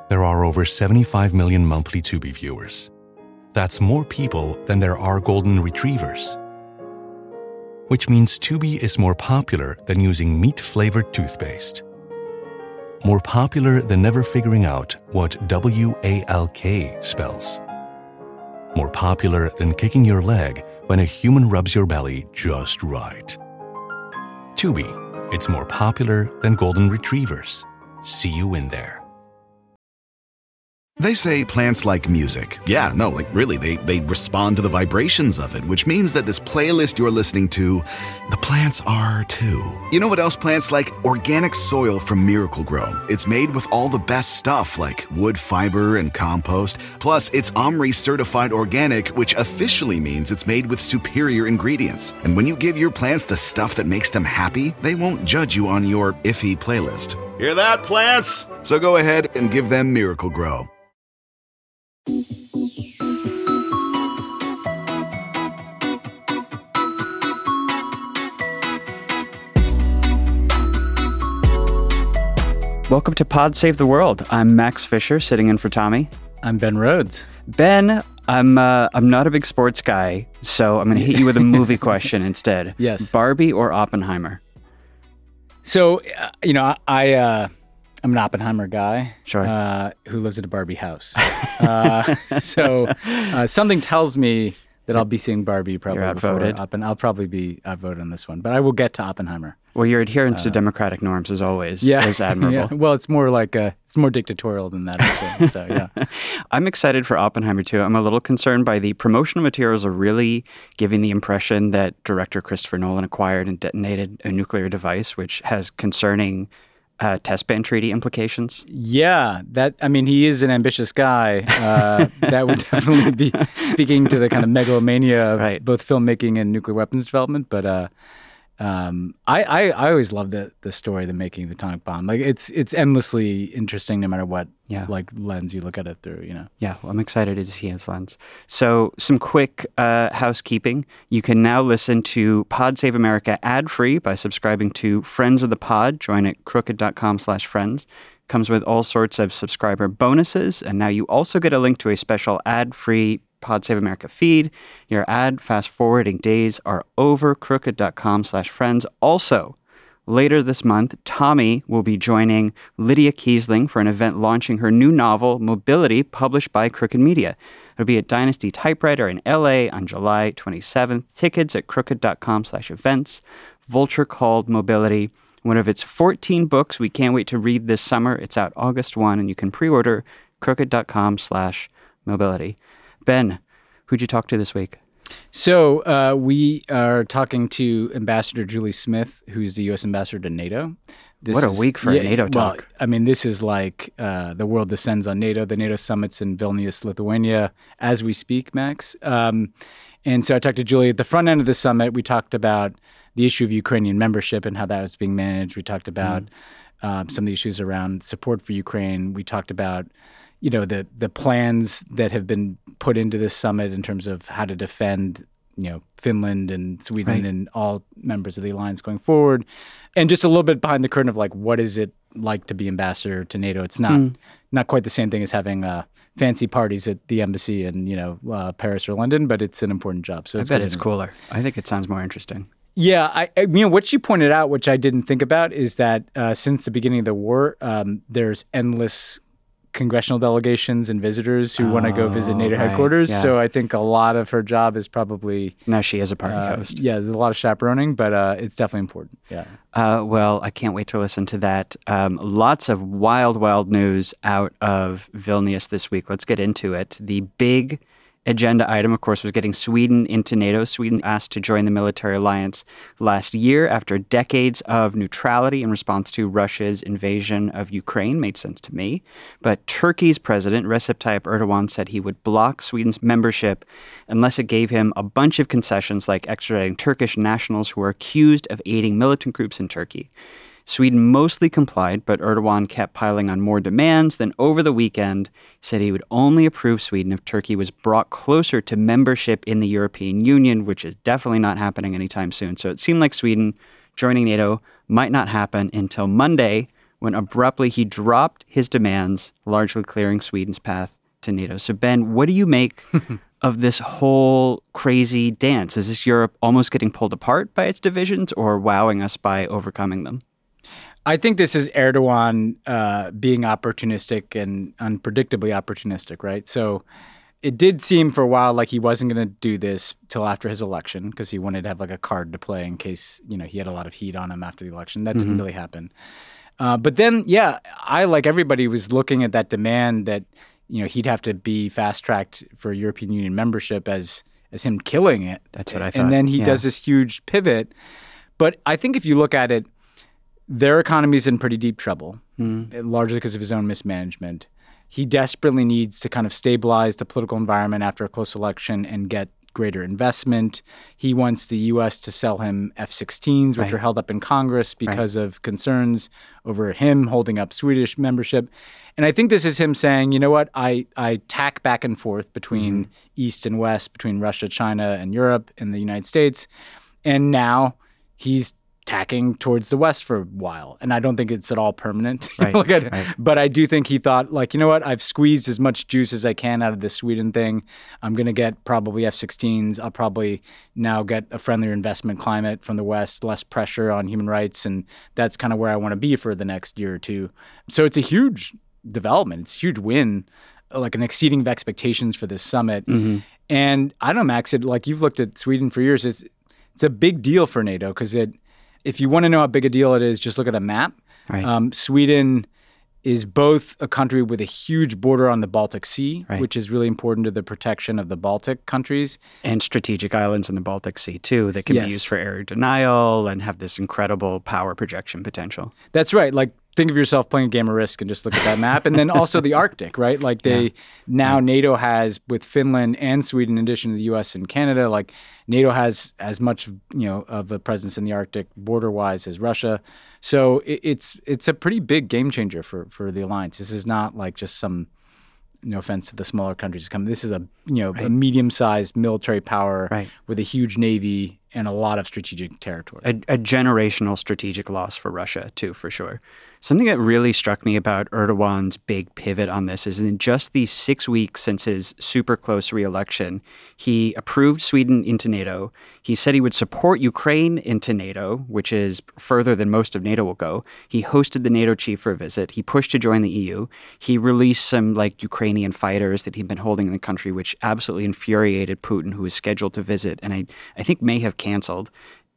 there are over 75 million monthly Tubi viewers. That's more people than there are golden retrievers. Which means Tubi is more popular than using meat-flavored toothpaste. More popular than never figuring out what WALK spells. More popular than kicking your leg when a human rubs your belly just right. Tubi, it's more popular than golden retrievers. See you in there. They say plants like music. Yeah, no, like really, they respond to the vibrations of it, which means that this playlist you're listening to, the plants are too. You know what else plants like? Organic soil from Miracle-Gro. It's made with all the best stuff like wood fiber and compost. Plus, it's OMRI certified organic, which officially means it's made with superior ingredients. And when you give your plants the stuff that makes them happy, they won't judge you on your iffy playlist. Hear that, plants? So go ahead and give them Miracle-Gro. Welcome to Pod Save the World. I'm Max Fisher, sitting in for Tommy. I'm Ben Rhodes. Ben, I'm not a big sports guy, so I'm going to hit you with a movie question instead. Yes. Barbie or Oppenheimer? So, I'm an Oppenheimer guy. Sure. Who lives at a Barbie house. So something tells me that I'll be seeing Barbie probably. You're outvoted. I'll probably be outvoted on this one, but I will get to Oppenheimer. Well, your adherence to democratic norms is always is admirable. Yeah. Well, it's more like it's more dictatorial than that, actually. So, yeah. I'm excited for Oppenheimer, too. I'm a little concerned by the promotional materials are really giving the impression that director Christopher Nolan acquired and detonated a nuclear device, which has concerning test ban treaty implications. Yeah, he is an ambitious guy. That would definitely be speaking to the kind of megalomania of both filmmaking and nuclear weapons development. But I always love the story of the making of the atomic bomb. Like it's endlessly interesting no matter what lens you look at it through, you know. Yeah, well, I'm excited to see his lens. So some quick housekeeping. You can now listen to Pod Save America ad-free by subscribing to Friends of the Pod. Join at crooked.com/friends. Comes with all sorts of subscriber bonuses. And now you also get a link to a special ad-free Pod Save America feed. Your ad fast-forwarding days are over. Crooked.com/friends. Also, later this month, Tommy will be joining Lydia Kiesling for an event launching her new novel, Mobility, published by Crooked Media. It'll be at Dynasty Typewriter in LA on July 27th. Tickets at crooked.com/events. Vulture called Mobility one of its 14 books we can't wait to read this summer. It's out August 1, and you can pre-order crooked.com/mobility. Ben, who'd you talk to this week? So we are talking to Ambassador Julie Smith, who's the U.S. ambassador to NATO. What a week for a NATO talk. Well, this is like the world descends on NATO. The NATO summit's in Vilnius, Lithuania, as we speak, Max. And so I talked to Julie at the front end of the summit. We talked about the issue of Ukrainian membership and how that was being managed. We talked about some of the issues around support for Ukraine. We talked about the plans that have been put into this summit in terms of how to defend, Finland and Sweden and all members of the alliance going forward. And just a little bit behind the curtain of what is it like to be ambassador to NATO? It's not quite the same thing as having fancy parties at the embassy in, Paris or London, but it's an important job. So I bet it's cooler. I think it sounds more interesting. Yeah, what she pointed out, which I didn't think about, is that since the beginning of the war, there's endless congressional delegations and visitors who want to go visit NATO headquarters. Yeah. So I think a lot of her job is probably... Now she is a party host. Yeah, there's a lot of chaperoning, but it's definitely important. Yeah. Well, I can't wait to listen to that. Lots of wild news out of Vilnius this week. Let's get into it. The big agenda item, of course, was getting Sweden into NATO. Sweden asked to join the military alliance last year after decades of neutrality in response to Russia's invasion of Ukraine. Made sense to me. But Turkey's president, Recep Tayyip Erdogan, said he would block Sweden's membership unless it gave him a bunch of concessions like extraditing Turkish nationals who were accused of aiding militant groups in Turkey. Sweden mostly complied, but Erdogan kept piling on more demands. Then over the weekend, said he would only approve Sweden if Turkey was brought closer to membership in the European Union, which is definitely not happening anytime soon. So it seemed like Sweden joining NATO might not happen until Monday, when abruptly he dropped his demands, largely clearing Sweden's path to NATO. So, Ben, what do you make of this whole crazy dance? Is this Europe almost getting pulled apart by its divisions or wowing us by overcoming them? I think this is Erdogan being opportunistic and unpredictably opportunistic, right? So it did seem for a while like he wasn't going to do this till after his election because he wanted to have like a card to play in case, he had a lot of heat on him after the election. That didn't really happen. But then, I, like everybody, was looking at that demand that, he'd have to be fast-tracked for European Union membership as him killing it. That's what I thought. And then he does this huge pivot. But I think if you look at it, their economy's in pretty deep trouble, largely because of his own mismanagement. He desperately needs to kind of stabilize the political environment after a close election and get greater investment. He wants the U.S. to sell him F-16s, which are held up in Congress because of concerns over him holding up Swedish membership. And I think this is him saying, you know what, I tack back and forth between East and West, between Russia, China, and Europe and the United States. And now he's tacking towards the West for a while. And I don't think it's at all permanent. But I do think he thought, like, you know what, I've squeezed as much juice as I can out of this Sweden thing. I'm going to get probably F-16s. I'll probably now get a friendlier investment climate from the West, less pressure on human rights. And that's kind of where I want to be for the next year or two. So it's a huge development. It's a huge win, like an exceeding of expectations for this summit. And I don't know, Max, like you've looked at Sweden for years. It's a big deal for NATO because if you want to know how big a deal it is, just look at a map. Sweden is both a country with a huge border on the Baltic Sea, which is really important to the protection of the Baltic countries. And strategic islands in the Baltic Sea, too, that can be used for area denial and have this incredible power projection potential. That's right. Like, think of yourself playing a game of Risk and just look at that map. And then also the Arctic, right? Like NATO has, with Finland and Sweden, in addition to the U.S. and Canada, like NATO has as much, of a presence in the Arctic border-wise as Russia. So it's a pretty big game changer for the alliance. This is not like just some, no offense to the smaller countries coming. This is a a medium-sized military power with a huge navy and a lot of strategic territory. A generational strategic loss for Russia, too, for sure. Something that really struck me about Erdogan's big pivot on this is in just these 6 weeks since his super close re-election, he approved Sweden into NATO. He said he would support Ukraine into NATO, which is further than most of NATO will go. He hosted the NATO chief for a visit. He pushed to join the EU. He released some Ukrainian fighters that he'd been holding in the country, which absolutely infuriated Putin, who was scheduled to visit, and I think may have canceled.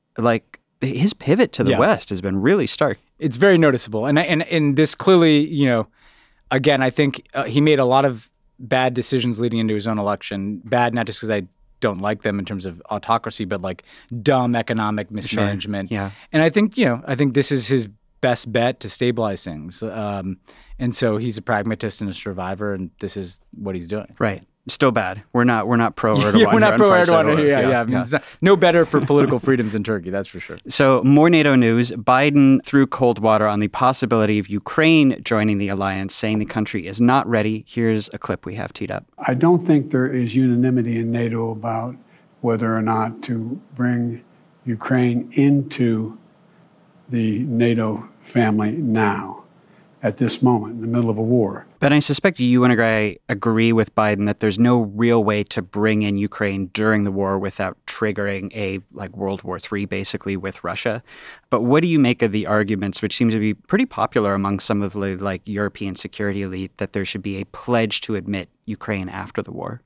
His pivot to the West has been really stark. It's very noticeable. And this clearly, again, I think he made a lot of bad decisions leading into his own election. Bad, not just because I don't like them in terms of autocracy, but like dumb economic mismanagement. Sure. Yeah. And I think, I think this is his best bet to stabilize things. And so he's a pragmatist and a survivor, and this is what he's doing. Right. Still bad. We're not pro Erdogan. We're not pro Erdogan. Yeah. I mean, it's no better for political freedoms in Turkey, that's for sure. So more NATO news. Biden threw cold water on the possibility of Ukraine joining the alliance, saying the country is not ready. Here's a clip we have teed up. I don't think there is unanimity in NATO about whether or not to bring Ukraine into the NATO family now, at this moment, in the middle of a war. But I suspect you and I agree with Biden that there's no real way to bring in Ukraine during the war without triggering a World War III, basically, with Russia. But what do you make of the arguments, which seem to be pretty popular among some of the European security elite, that there should be a pledge to admit Ukraine after the war?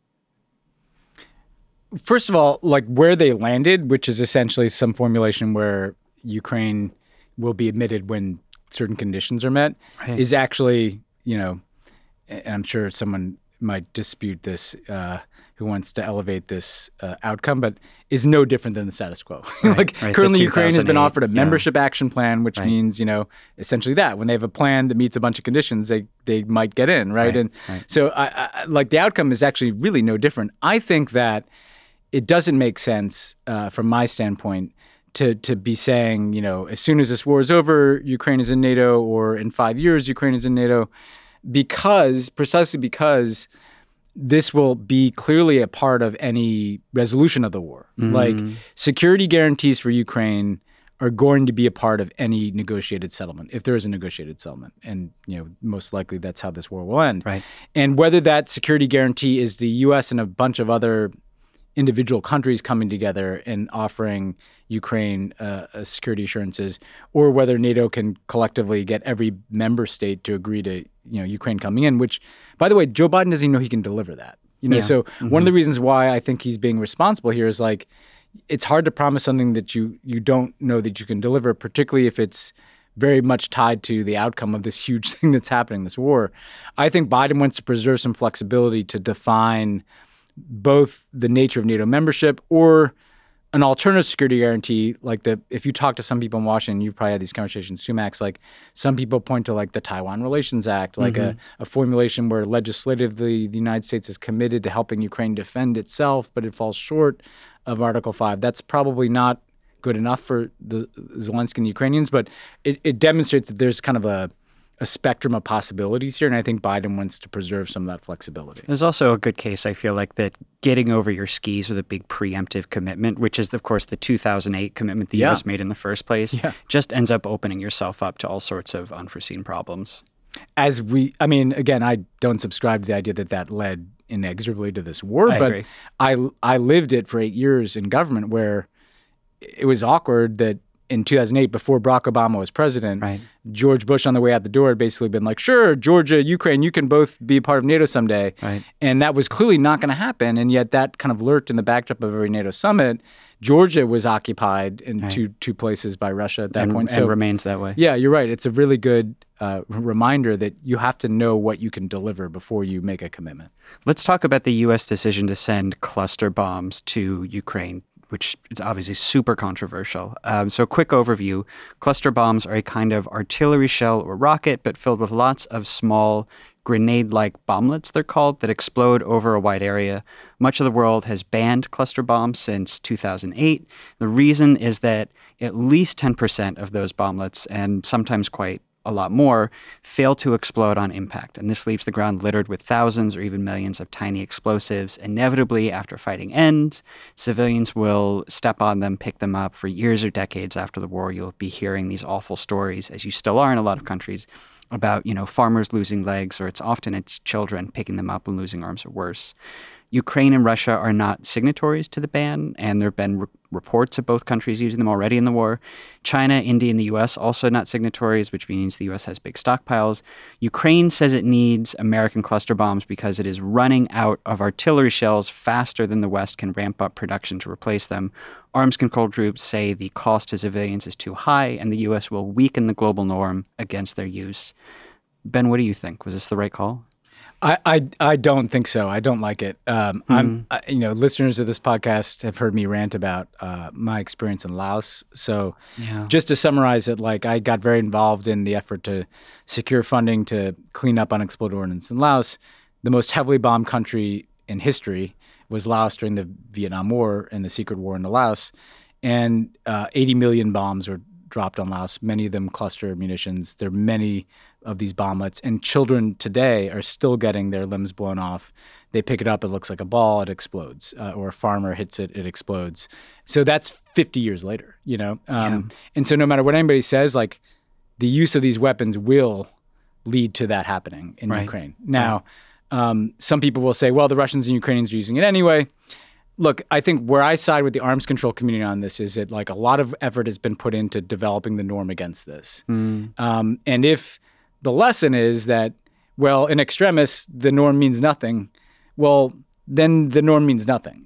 First of all, where they landed, which is essentially some formulation where Ukraine will be admitted when certain conditions are met, is actually, and I'm sure someone might dispute this, who wants to elevate this outcome, but is no different than the status quo. Currently, Ukraine has been offered a membership action plan, which means, essentially that when they have a plan that meets a bunch of conditions, they might get in, right? So I the outcome is actually really no different. I think that it doesn't make sense from my standpoint to be saying, as soon as this war is over, Ukraine is in NATO, or in 5 years, Ukraine is in NATO, precisely because this will be clearly a part of any resolution of the war. Security guarantees for Ukraine are going to be a part of any negotiated settlement, if there is a negotiated settlement. And, most likely that's how this war will end. Right. And whether that security guarantee is the U.S. and a bunch of other individual countries coming together and offering Ukraine security assurances, or whether NATO can collectively get every member state to agree to, Ukraine coming in, which, by the way, Joe Biden doesn't even know he can deliver that. So one of the reasons why I think he's being responsible here is like, it's hard to promise something that you don't know that you can deliver, particularly if it's very much tied to the outcome of this huge thing that's happening, this war. I think Biden wants to preserve some flexibility to define both the nature of NATO membership or an alternative security guarantee. Like if you talk to some people in Washington, you've probably had these conversations too, Max, like some people point to like the Taiwan Relations Act, like a formulation where legislatively the United States is committed to helping Ukraine defend itself, but it falls short of Article 5. That's probably not good enough for the Zelensky and the Ukrainians, but it demonstrates that there's kind of a spectrum of possibilities here, and I think Biden wants to preserve some of that flexibility. There's also a good case, I feel like, that getting over your skis with a big preemptive commitment, which is, of course, the 2008 commitment the U.S. made in the first place, just ends up opening yourself up to all sorts of unforeseen problems. Again, I don't subscribe to the idea that led inexorably to this war, but agree. I lived it for 8 years in government where it was awkward that in 2008, before Barack Obama was president, George Bush on the way out the door had basically been like, sure, Georgia, Ukraine, you can both be a part of NATO someday. Right. And that was clearly not going to happen. And yet that kind of lurked in the backdrop of every NATO summit. Georgia was occupied in two places by Russia at that point. And remains that way. Yeah, you're right. It's a really good reminder that you have to know what you can deliver before you make a commitment. Let's talk about the U.S. decision to send cluster bombs to Ukraine, which is obviously super controversial. So quick overview. Cluster bombs are a kind of artillery shell or rocket, but filled with lots of small grenade-like bomblets, they're called, that explode over a wide area. Much of the world has banned cluster bombs since 2008. The reason is that at least 10% of those bomblets, and sometimes quite a lot more, fail to explode on impact. And this leaves the ground littered with thousands or even millions of tiny explosives. Inevitably, after fighting ends, civilians will step on them, pick them up. For years or decades after the war, you'll be hearing these awful stories, as you still are in a lot of countries, about, farmers losing legs, or it's children picking them up and losing arms or worse. Ukraine and Russia are not signatories to the ban, and there have been reports of both countries using them already in the war. China, India, and the U.S. also not signatories, which means the U.S. has big stockpiles. Ukraine says it needs American cluster bombs because it is running out of artillery shells faster than the West can ramp up production to replace them. Arms control groups say the cost to civilians is too high, and the U.S. will weaken the global norm against their use. Ben, what do you think? Was this the right call? I don't think so. I don't like it. Listeners of this podcast have heard me rant about my experience in Laos. So just to summarize it, I got very involved in the effort to secure funding to clean up unexploded ordnance in Laos. The most heavily bombed country in history was Laos during the Vietnam War and the secret war into Laos. And 80 million bombs were dropped on Laos, many of them cluster munitions. There are many of these bomblets, and children today are still getting their limbs blown off. They pick it up, it looks like a ball, it explodes. Or a farmer hits it, it explodes. So that's 50 years later, And so no matter what anybody says, the use of these weapons will lead to that happening in Ukraine. Now, some people will say, well, the Russians and Ukrainians are using it anyway. Look, I think where I side with the arms control community on this is that a lot of effort has been put into developing the norm against this. And if the lesson is that, well, in extremis, the norm means nothing, well, then the norm means nothing.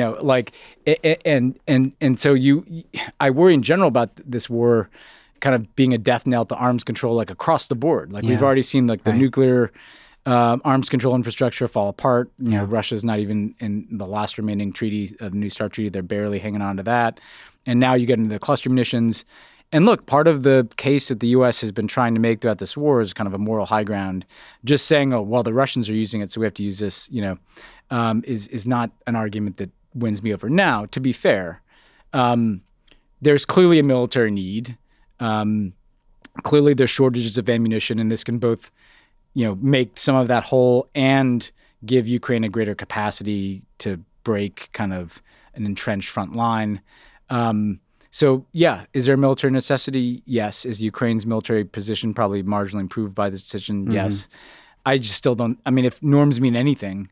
So I worry in general about this war kind of being a death knell to arms control, across the board. We've already seen the nuclear arms control infrastructure fall apart. Russia's not even in the last remaining treaty, the New START treaty. They're barely hanging on to that. And now you get into the cluster munitions. And look, part of the case that the U.S. has been trying to make throughout this war is kind of a moral high ground. Just saying, oh, well, the Russians are using it, so we have to use this, is not an argument that wins me over. Now, to be fair, there's clearly a military need. Clearly there's shortages of ammunition, and this can both make some of that whole and give Ukraine a greater capacity to break kind of an entrenched front line. So, yeah, is there a military necessity? Yes. Is Ukraine's military position probably marginally improved by this decision? Yes. I just still don't. I mean, if norms mean anything,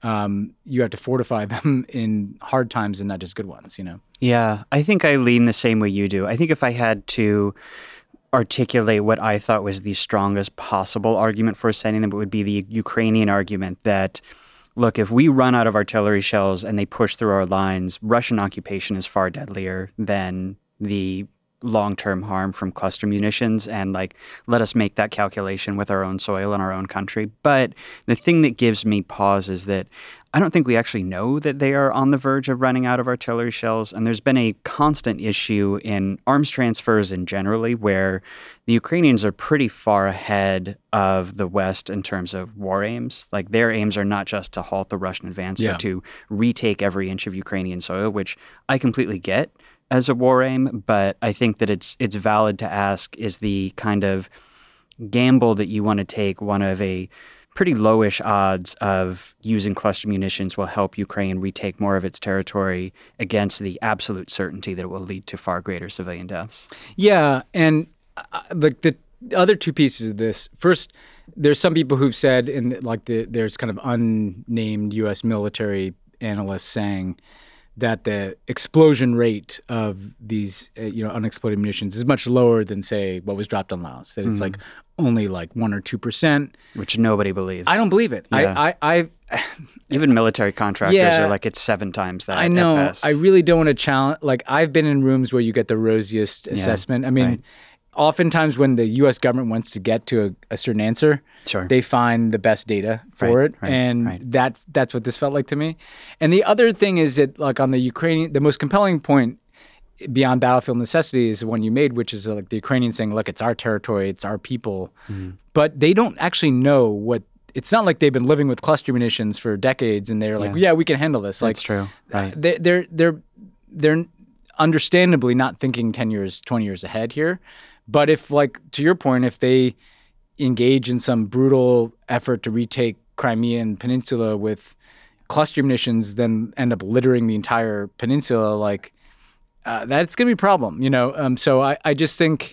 you have to fortify them in hard times and not just good ones, Yeah, I think I lean the same way you do. I think if I had to articulate what I thought was the strongest possible argument for sending them, it would be the Ukrainian argument that, look, if we run out of artillery shells and they push through our lines, Russian occupation is far deadlier than the long-term harm from cluster munitions, and let us make that calculation with our own soil and our own country. But the thing that gives me pause is that I don't think we actually know that they are on the verge of running out of artillery shells. And there's been a constant issue in arms transfers in generally where the Ukrainians are pretty far ahead of the West in terms of war aims. Like their aims are not just to halt the Russian advance, but to retake every inch of Ukrainian soil, which I completely get as a war aim. But I think that it's valid to ask, is the kind of gamble that you want to take one of a pretty lowish odds of using cluster munitions will help Ukraine retake more of its territory against the absolute certainty that it will lead to far greater civilian deaths? Yeah, and the other two pieces of this. First, there's some people who've said, there's kind of unnamed U.S. military analysts saying that the explosion rate of these unexploded munitions is much lower than, say, what was dropped on Laos. That it's only 1 or 2%, which nobody believes. I don't believe it. Yeah. I even military contractors are it's 7 times that. I know. At best. I really don't want to challenge. I've been in rooms where you get the rosiest assessment. I mean, oftentimes when the U.S. government wants to get to a certain answer, they find the best data for it, and that's what this felt like to me. And the other thing is that, on the Ukrainian, the most compelling point beyond battlefield necessity is the one you made, which is the Ukrainians saying, "Look, it's our territory, it's our people," but they don't actually know what. It's not like they've been living with cluster munitions for decades, and they're "Yeah, we can handle this." That's true. Right? They're understandably not thinking 10 years, 20 years ahead here. But if, to your point, if they engage in some brutal effort to retake Crimean Peninsula with cluster munitions, then end up littering the entire peninsula, that's going to be a problem, So I just think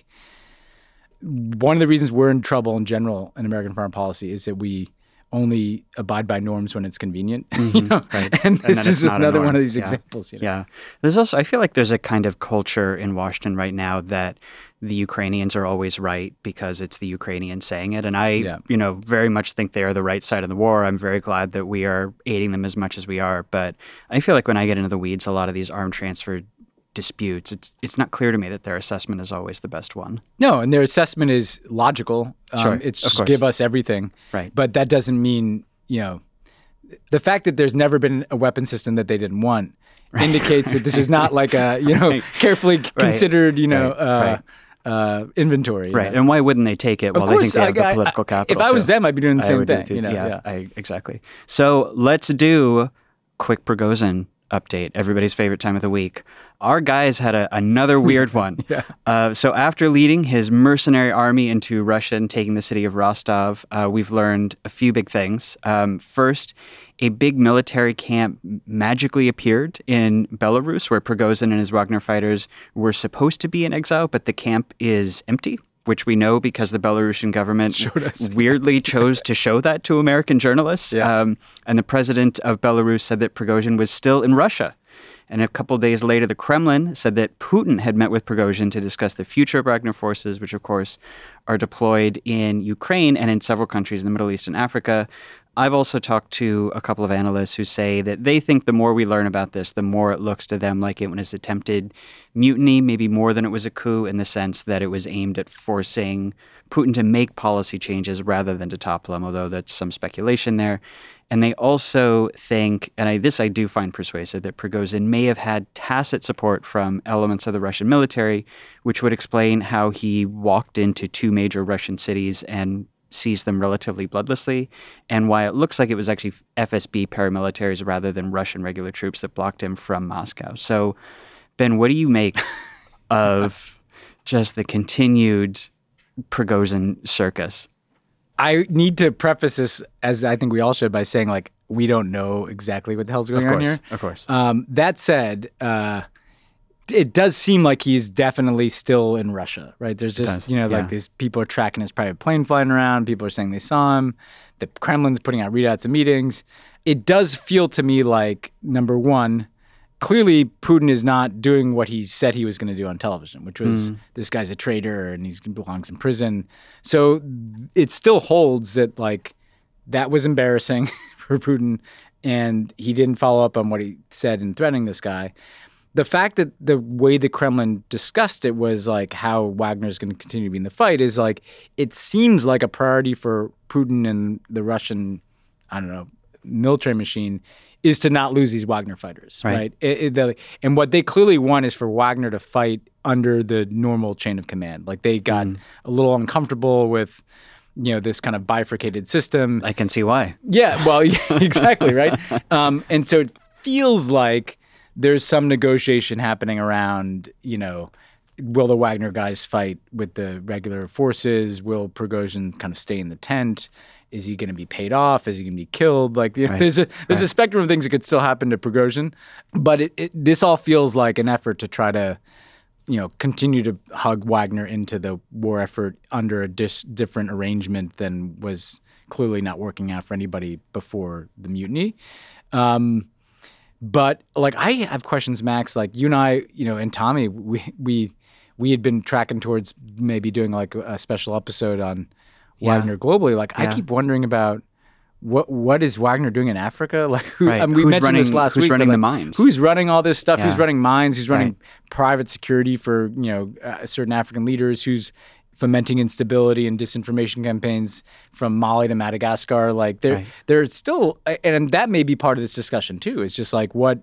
one of the reasons we're in trouble in general in American foreign policy is that we only abide by norms when it's convenient, And this is another one of these examples. Yeah. There's also, I feel like there's a kind of culture in Washington right now that the Ukrainians are always right because it's the Ukrainians saying it. And I, very much think they are the right side of the war. I'm very glad that we are aiding them as much as we are. But I feel like when I get into the weeds, a lot of these arm transfer disputes, it's not clear to me that their assessment is always the best one. No, and their assessment is logical. It's just give us everything. Right. But that doesn't mean, the fact that there's never been a weapon system that they didn't want indicates that this is not a, carefully considered, inventory. Right. And why wouldn't they take it? Well, they think they have the political capital. If I was them, I'd be doing the same thing. Exactly. So let's do quick Prigozhin update, everybody's favorite time of the week. Our guys had another weird one. So after leading his mercenary army into Russia and taking the city of Rostov, we've learned a few big things. First, a big military camp magically appeared in Belarus where Prigozhin and his Wagner fighters were supposed to be in exile, but the camp is empty, which we know because the Belarusian government weirdly chose to show that to American journalists. And the president of Belarus said that Prigozhin was still in Russia. And a couple of days later, the Kremlin said that Putin had met with Prigozhin to discuss the future of Wagner forces, which, of course, are deployed in Ukraine and in several countries in the Middle East and Africa. I've also talked to a couple of analysts who say that they think the more we learn about this, the more it looks to them like it was attempted mutiny, maybe more than it was a coup, in the sense that it was aimed at forcing Putin to make policy changes rather than to topple him, although that's some speculation there. And they also think, and I do find persuasive, that Prigozhin may have had tacit support from elements of the Russian military, which would explain how he walked into 2 major Russian cities and seized them relatively bloodlessly, and why it looks like it was actually FSB paramilitaries rather than Russian regular troops that blocked him from Moscow. So, Ben, what do you make of just the continued Prigozhin circus? I need to preface this, as I think we all should, by saying, we don't know exactly what the hell's going on here. Of course. That said, it does seem like he's definitely still in Russia, right? There's just, Yeah. like these people are tracking his private plane flying around. People are saying they saw him. The Kremlin's putting out readouts of meetings. It does feel to me like, number one, clearly Putin is not doing what he said he was going to do on television, which was this guy's a traitor and he belongs in prison. So it still holds that like that was embarrassing for Putin and he didn't follow up on what he said in threatening this guy. The fact that the way the Kremlin discussed it was like how Wagner is going to continue to be in the fight is like it seems like a priority for Putin and the Russian, military machine is to not lose these Wagner fighters, right? And what they clearly want is for Wagner to fight under the normal chain of command. Like they got a little uncomfortable with, this kind of bifurcated system. I can see why. Yeah, well, exactly, right? And so it feels like there's some negotiation happening around, will the Wagner guys fight with the regular forces? Will Prigozhin kind of stay in the tent? Is he going to be paid off? Is he going to be killed? Like, there's a spectrum of things that could still happen to Prigozhin. But this all feels like an effort to try to, continue to hug Wagner into the war effort under a different arrangement than was clearly not working out for anybody before the mutiny. But like, I have questions, Max. Like you and I, and Tommy, we had been tracking towards maybe doing like a special episode on Wagner globally. Like I keep wondering about what is Wagner doing in Africa? Like we mentioned this last week. Who's running the mines? Who's running all this stuff? Who's running mines? Who's running private security for certain African leaders? Who's fomenting instability and disinformation campaigns from Mali to Madagascar? Like they're still, and that may be part of this discussion too. It's just like what,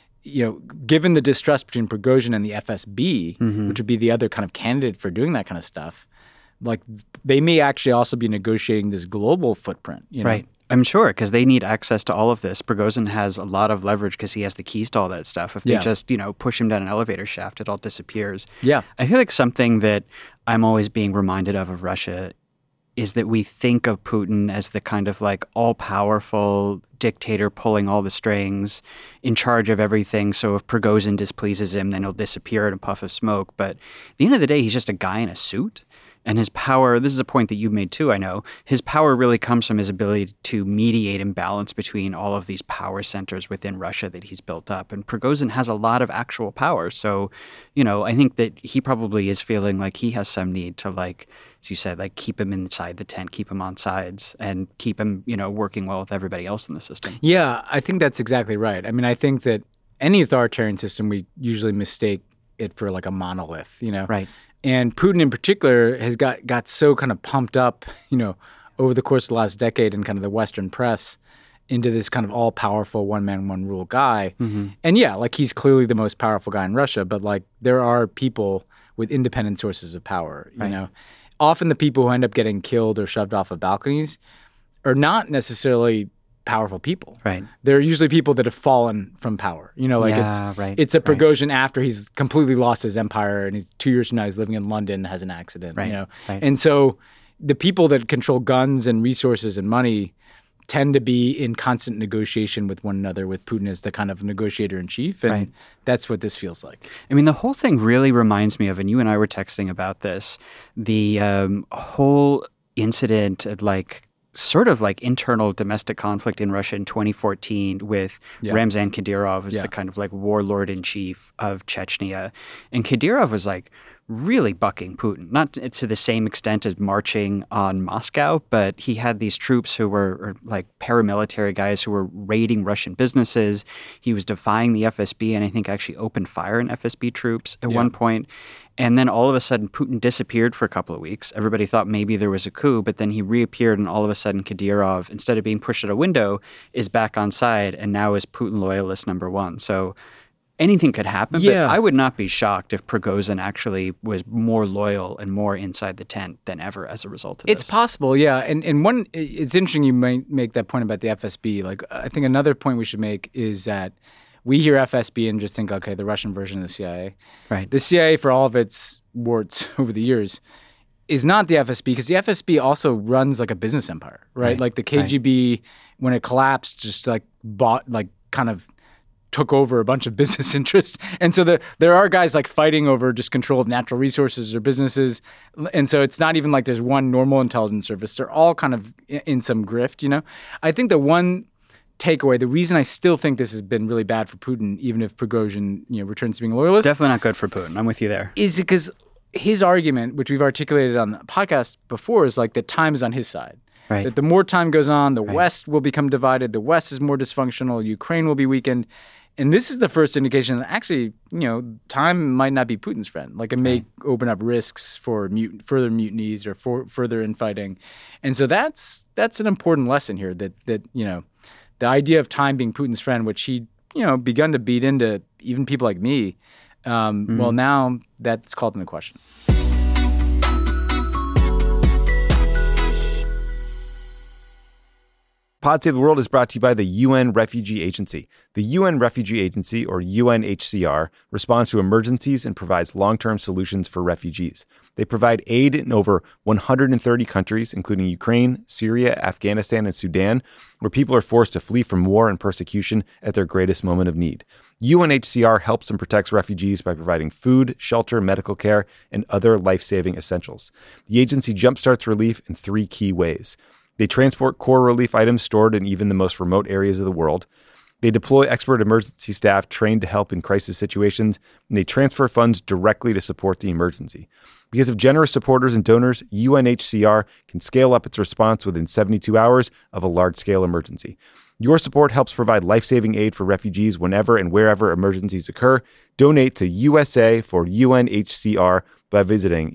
given the distrust between Prigozhin and the FSB, which would be the other kind of candidate for doing that kind of stuff, like they may actually also be negotiating this global footprint. Right. I'm sure, because they need access to all of this. Prigozhin has a lot of leverage because he has the keys to all that stuff. If they just, push him down an elevator shaft, it all disappears. Yeah. I feel like something that I'm always being reminded of Russia is that we think of Putin as the kind of like all-powerful dictator pulling all the strings, in charge of everything. So if Prigozhin displeases him, then he'll disappear in a puff of smoke. But at the end of the day, he's just a guy in a suit. And his power, this is a point that you've made too, I know, his power really comes from his ability to mediate imbalance between all of these power centers within Russia that he's built up. And Prigozhin has a lot of actual power. So, I think that he probably is feeling like he has some need to, like, as you said, like keep him inside the tent, keep him on sides, and keep him, working well with everybody else in the system. Yeah, I think that's exactly right. I mean, I think that any authoritarian system, we usually mistake it for like a monolith, Right. And Putin in particular has got so kind of pumped up, over the course of the last decade in kind of the Western press into this kind of all-powerful one-man, one-rule guy. And yeah, like he's clearly the most powerful guy in Russia, but like there are people with independent sources of power, you know. Often the people who end up getting killed or shoved off of balconies are not necessarily powerful people. Right. They're usually people that have fallen from power. It's a Prigozhin after he's completely lost his empire and he's 2 years from now he's living in London and has an accident. Right. And so the people that control guns and resources and money tend to be in constant negotiation with one another, with Putin as the kind of negotiator in chief. And that's what this feels like. I mean, the whole thing really reminds me of, and you and I were texting about this, the whole incident like sort of like internal domestic conflict in Russia in 2014 with Ramzan Kadyrov, who's the kind of like warlord in chief of Chechnya. And Kadyrov was like really bucking Putin, not to the same extent as marching on Moscow, but he had these troops who were like paramilitary guys who were raiding Russian businesses. He was defying the FSB and I think actually opened fire on FSB troops at one point. And then all of a sudden, Putin disappeared for a couple of weeks. Everybody thought maybe there was a coup, but then he reappeared, and all of a sudden, Kadyrov, instead of being pushed out a window, is back on side and now is Putin loyalist number one. So anything could happen, but I would not be shocked if Prigozhin actually was more loyal and more inside the tent than ever as a result of this. It's possible, yeah. And one, it's interesting you might make that point about the FSB. Like, I think another point we should make is that we hear FSB and just think, okay, the Russian version of the CIA. Right. The CIA, for all of its warts over the years, is not the FSB because the FSB also runs like a business empire, right? Like the KGB, when it collapsed, just like bought, like kind of took over a bunch of business interests. And so there are guys like fighting over just control of natural resources or businesses. And so it's not even like there's one normal intelligence service. They're all kind of in some grift, you know? I think the one takeaway, the reason I still think this has been really bad for Putin, even if Prigozhin, returns to being a loyalist. Definitely not good for Putin. I'm with you there. Is because his argument, which we've articulated on the podcast before, is like that time is on his side. Right. That the more time goes on, the West will become divided. The West is more dysfunctional. Ukraine will be weakened. And this is the first indication that actually, time might not be Putin's friend. Like it may open up risks for further mutinies or for further infighting. And so that's an important lesson here that the idea of time being Putin's friend, which he, begun to beat into even people like me, well, now that's called into question. Pod Save the World is brought to you by the UN Refugee Agency. The UN Refugee Agency, or UNHCR, responds to emergencies and provides long-term solutions for refugees. They provide aid in over 130 countries, including Ukraine, Syria, Afghanistan, and Sudan, where people are forced to flee from war and persecution at their greatest moment of need. UNHCR helps and protects refugees by providing food, shelter, medical care, and other life-saving essentials. The agency jumpstarts relief in 3 key ways. They transport core relief items stored in even the most remote areas of the world. They deploy expert emergency staff trained to help in crisis situations, and they transfer funds directly to support the emergency. Because of generous supporters and donors, UNHCR can scale up its response within 72 hours of a large-scale emergency. Your support helps provide life-saving aid for refugees whenever and wherever emergencies occur. Donate to USA for UNHCR by visiting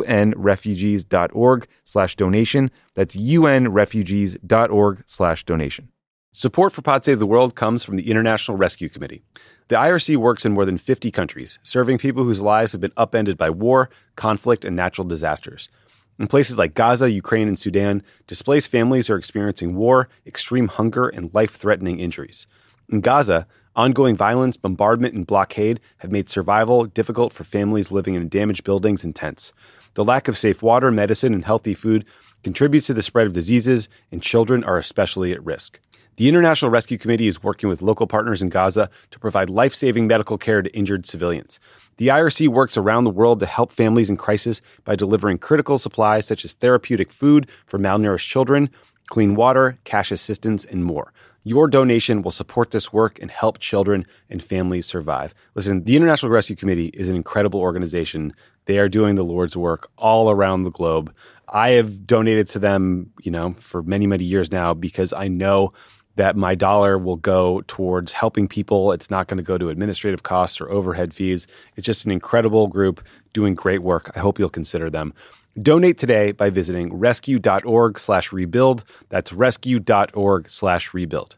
unrefugees.org/donation. That's unrefugees.org/donation. Support for Pod Save the World comes from the International Rescue Committee. The IRC works in more than 50 countries, serving people whose lives have been upended by war, conflict, and natural disasters. In places like Gaza, Ukraine, and Sudan, displaced families are experiencing war, extreme hunger, and life-threatening injuries. In Gaza, ongoing violence, bombardment, and blockade have made survival difficult for families living in damaged buildings and tents. The lack of safe water, medicine, and healthy food contributes to the spread of diseases, and children are especially at risk. The International Rescue Committee is working with local partners in Gaza to provide life-saving medical care to injured civilians. The IRC works around the world to help families in crisis by delivering critical supplies such as therapeutic food for malnourished children, clean water, cash assistance, and more. Your donation will support this work and help children and families survive. Listen, the International Rescue Committee is an incredible organization. They are doing the Lord's work all around the globe. I have donated to them, for many, many years now because I know that my dollar will go towards helping people. It's not going to go to administrative costs or overhead fees. It's just an incredible group doing great work. I hope you'll consider them. Donate today by visiting rescue.org/rebuild. That's rescue.org/rebuild.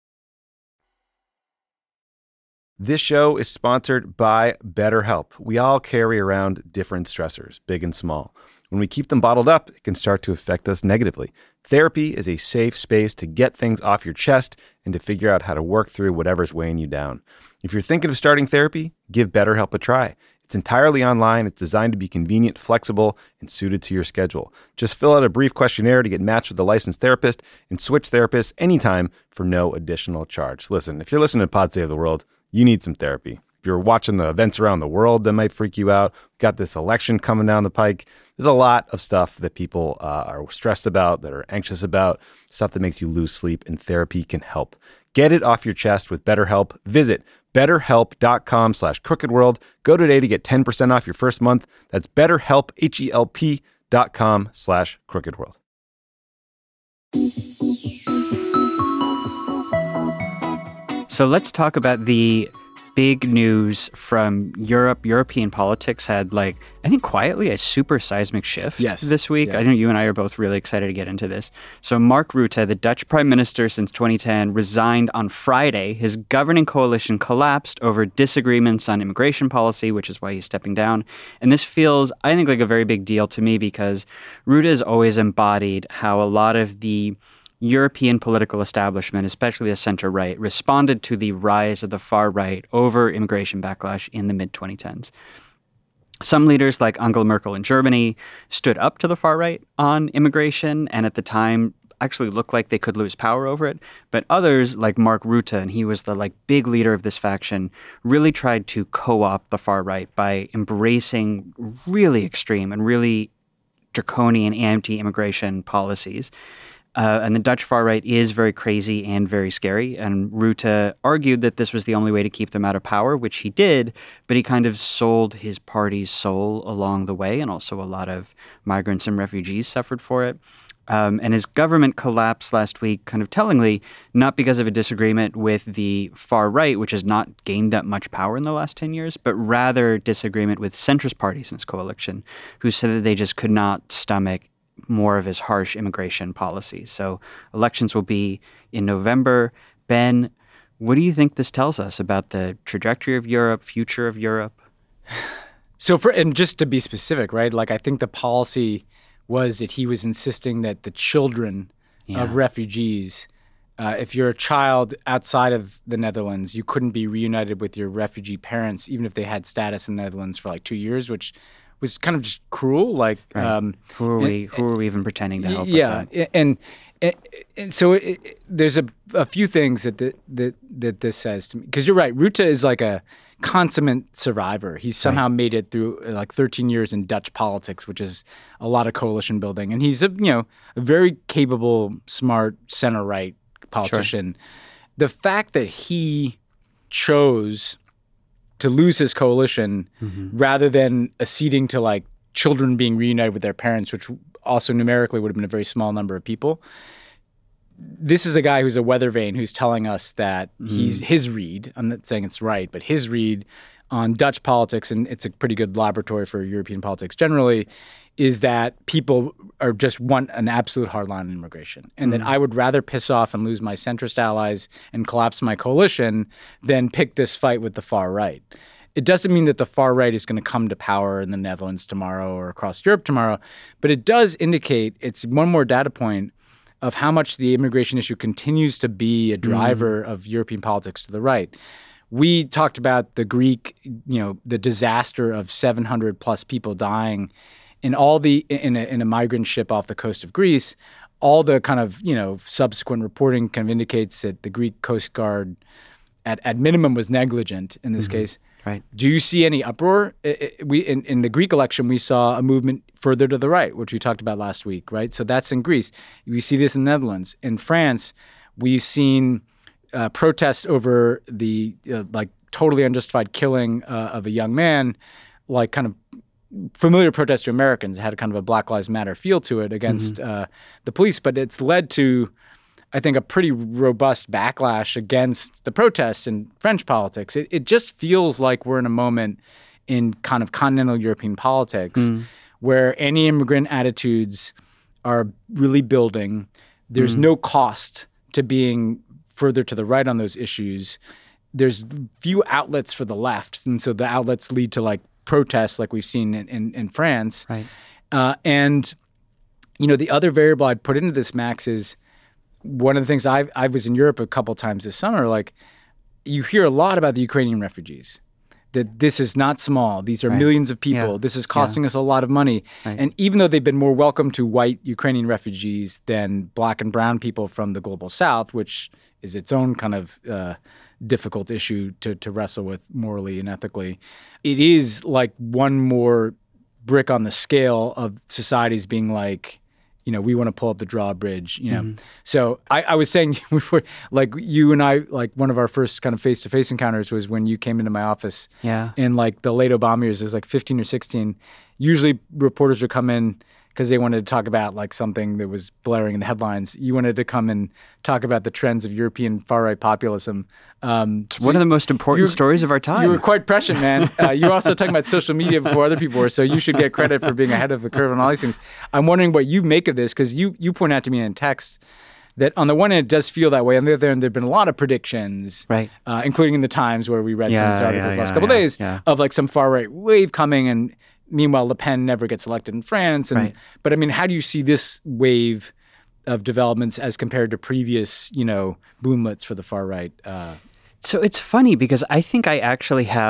This show is sponsored by BetterHelp. We all carry around different stressors, big and small. When we keep them bottled up, it can start to affect us negatively. Therapy is a safe space to get things off your chest and to figure out how to work through whatever's weighing you down. If you're thinking of starting therapy, give BetterHelp a try. It's entirely online. It's designed to be convenient, flexible, and suited to your schedule. Just fill out a brief questionnaire to get matched with a licensed therapist and switch therapists anytime for no additional charge. Listen, if you're listening to Pod Save the World, you need some therapy. If you're watching the events around the world that might freak you out, got this election coming down the pike. There's a lot of stuff that people are stressed about, that are anxious about, stuff that makes you lose sleep, and therapy can help. Get it off your chest with BetterHelp. Visit BetterHelp.com/crookedworld. Go today to get 10% off your first month. That's BetterHelp, HELP.com/crookedworld. So let's talk about the big news from Europe. European politics had, I think quietly, a super seismic shift this week. Yeah. I know you and I are both really excited to get into this. So Mark Rutte, the Dutch prime minister since 2010, resigned on Friday. His governing coalition collapsed over disagreements on immigration policy, which is why he's stepping down. And this feels, I think, like a very big deal to me because Rutte has always embodied how a lot of the European political establishment, especially the center-right, responded to the rise of the far-right over immigration backlash in the mid-2010s. Some leaders, like Angela Merkel in Germany, stood up to the far-right on immigration, and at the time, actually look like they could lose power over it. But others, like Mark Rutte, and he was the big leader of this faction, really tried to co-opt the far right by embracing really extreme and really draconian anti-immigration policies. And the Dutch far right is very crazy and very scary. And Rutte argued that this was the only way to keep them out of power, which he did, but he kind of sold his party's soul along the way, and also a lot of migrants and refugees suffered for it. And his government collapsed last week, kind of tellingly, not because of a disagreement with the far right, which has not gained that much power in the last 10 years, but rather disagreement with centrist parties in its coalition, who said that they just could not stomach more of his harsh immigration policies. So elections will be in November. Ben, what do you think this tells us about the trajectory of Europe, future of Europe? So and just to be specific, right? I think the policy was that he was insisting that the children of refugees, if you're a child outside of the Netherlands, you couldn't be reunited with your refugee parents, even if they had status in the Netherlands for 2 years, which was kind of just cruel. Right. Who are we even pretending to help? Yeah, with that? And so there's a few things that this says to me, because you're right. Rutte is a consummate survivor. He's somehow made it through 13 years in Dutch politics, which is a lot of coalition building, and he's a very capable, smart center right politician. Sure. The fact that he chose to lose his coalition rather than acceding to children being reunited with their parents, which also numerically would have been a very small number of people. This is a guy who's a weather vane who's telling us that his read, I'm not saying it's right, but his read on Dutch politics, and it's a pretty good laboratory for European politics generally, is that people are just want an absolute hard line on immigration. And that I would rather piss off and lose my centrist allies and collapse my coalition than pick this fight with the far right. It doesn't mean that the far right is going to come to power in the Netherlands tomorrow or across Europe tomorrow, but it does indicate, it's one more data point of how much the immigration issue continues to be a driver of European politics to the right. We talked about the Greek, the disaster of 700 plus people dying in a migrant ship off the coast of Greece. All the kind of, subsequent reporting kind of indicates that the Greek Coast Guard at minimum was negligent in this case. Right. Do you see any uproar? In the Greek election, we saw a movement further to the right, which we talked about last week, right? So that's in Greece. We see this in the Netherlands. In France, we've seen protests over the totally unjustified killing of a young man, kind of familiar protest to Americans. It had a kind of a Black Lives Matter feel to it against the police, but it's led to, I think, a pretty robust backlash against the protests in French politics. It just feels like we're in a moment in kind of continental European politics where anti-immigrant attitudes are really building. There's no cost to being further to the right on those issues. There's few outlets for the left, and so the outlets lead to protests like we've seen in France. Right. And the other variable I'd put into this, Max, is one of the things I was in Europe a couple times this summer. You hear a lot about the Ukrainian refugees, that this is not small. These are millions of people. Yeah. This is costing us a lot of money. Right. And even though they've been more welcome to white Ukrainian refugees than black and brown people from the global south, which is its own kind of difficult issue to wrestle with morally and ethically, it is one more brick on the scale of societies being we want to pull up the drawbridge, So I was saying before, you and I, one of our first kind of face-to-face encounters was when you came into my office in the late Obama years. It was 15 or 16. Usually reporters would come in because they wanted to talk about something that was blaring in the headlines. You wanted to come and talk about the trends of European far-right populism. It's one of the most important stories of our time. You were quite prescient, man. You were also talking about social media before other people were, so you should get credit for being ahead of the curve on all these things. I'm wondering what you make of this, because you point out to me in text that on the one hand, it does feel that way. On the other hand, there have been a lot of predictions, right, including in the Times, where we read some of these articles last couple of days, of some far-right wave coming, and meanwhile, Le Pen never gets elected in France. But I mean, how do you see this wave of developments as compared to previous, boomlets for the far right? So it's funny because I think I actually have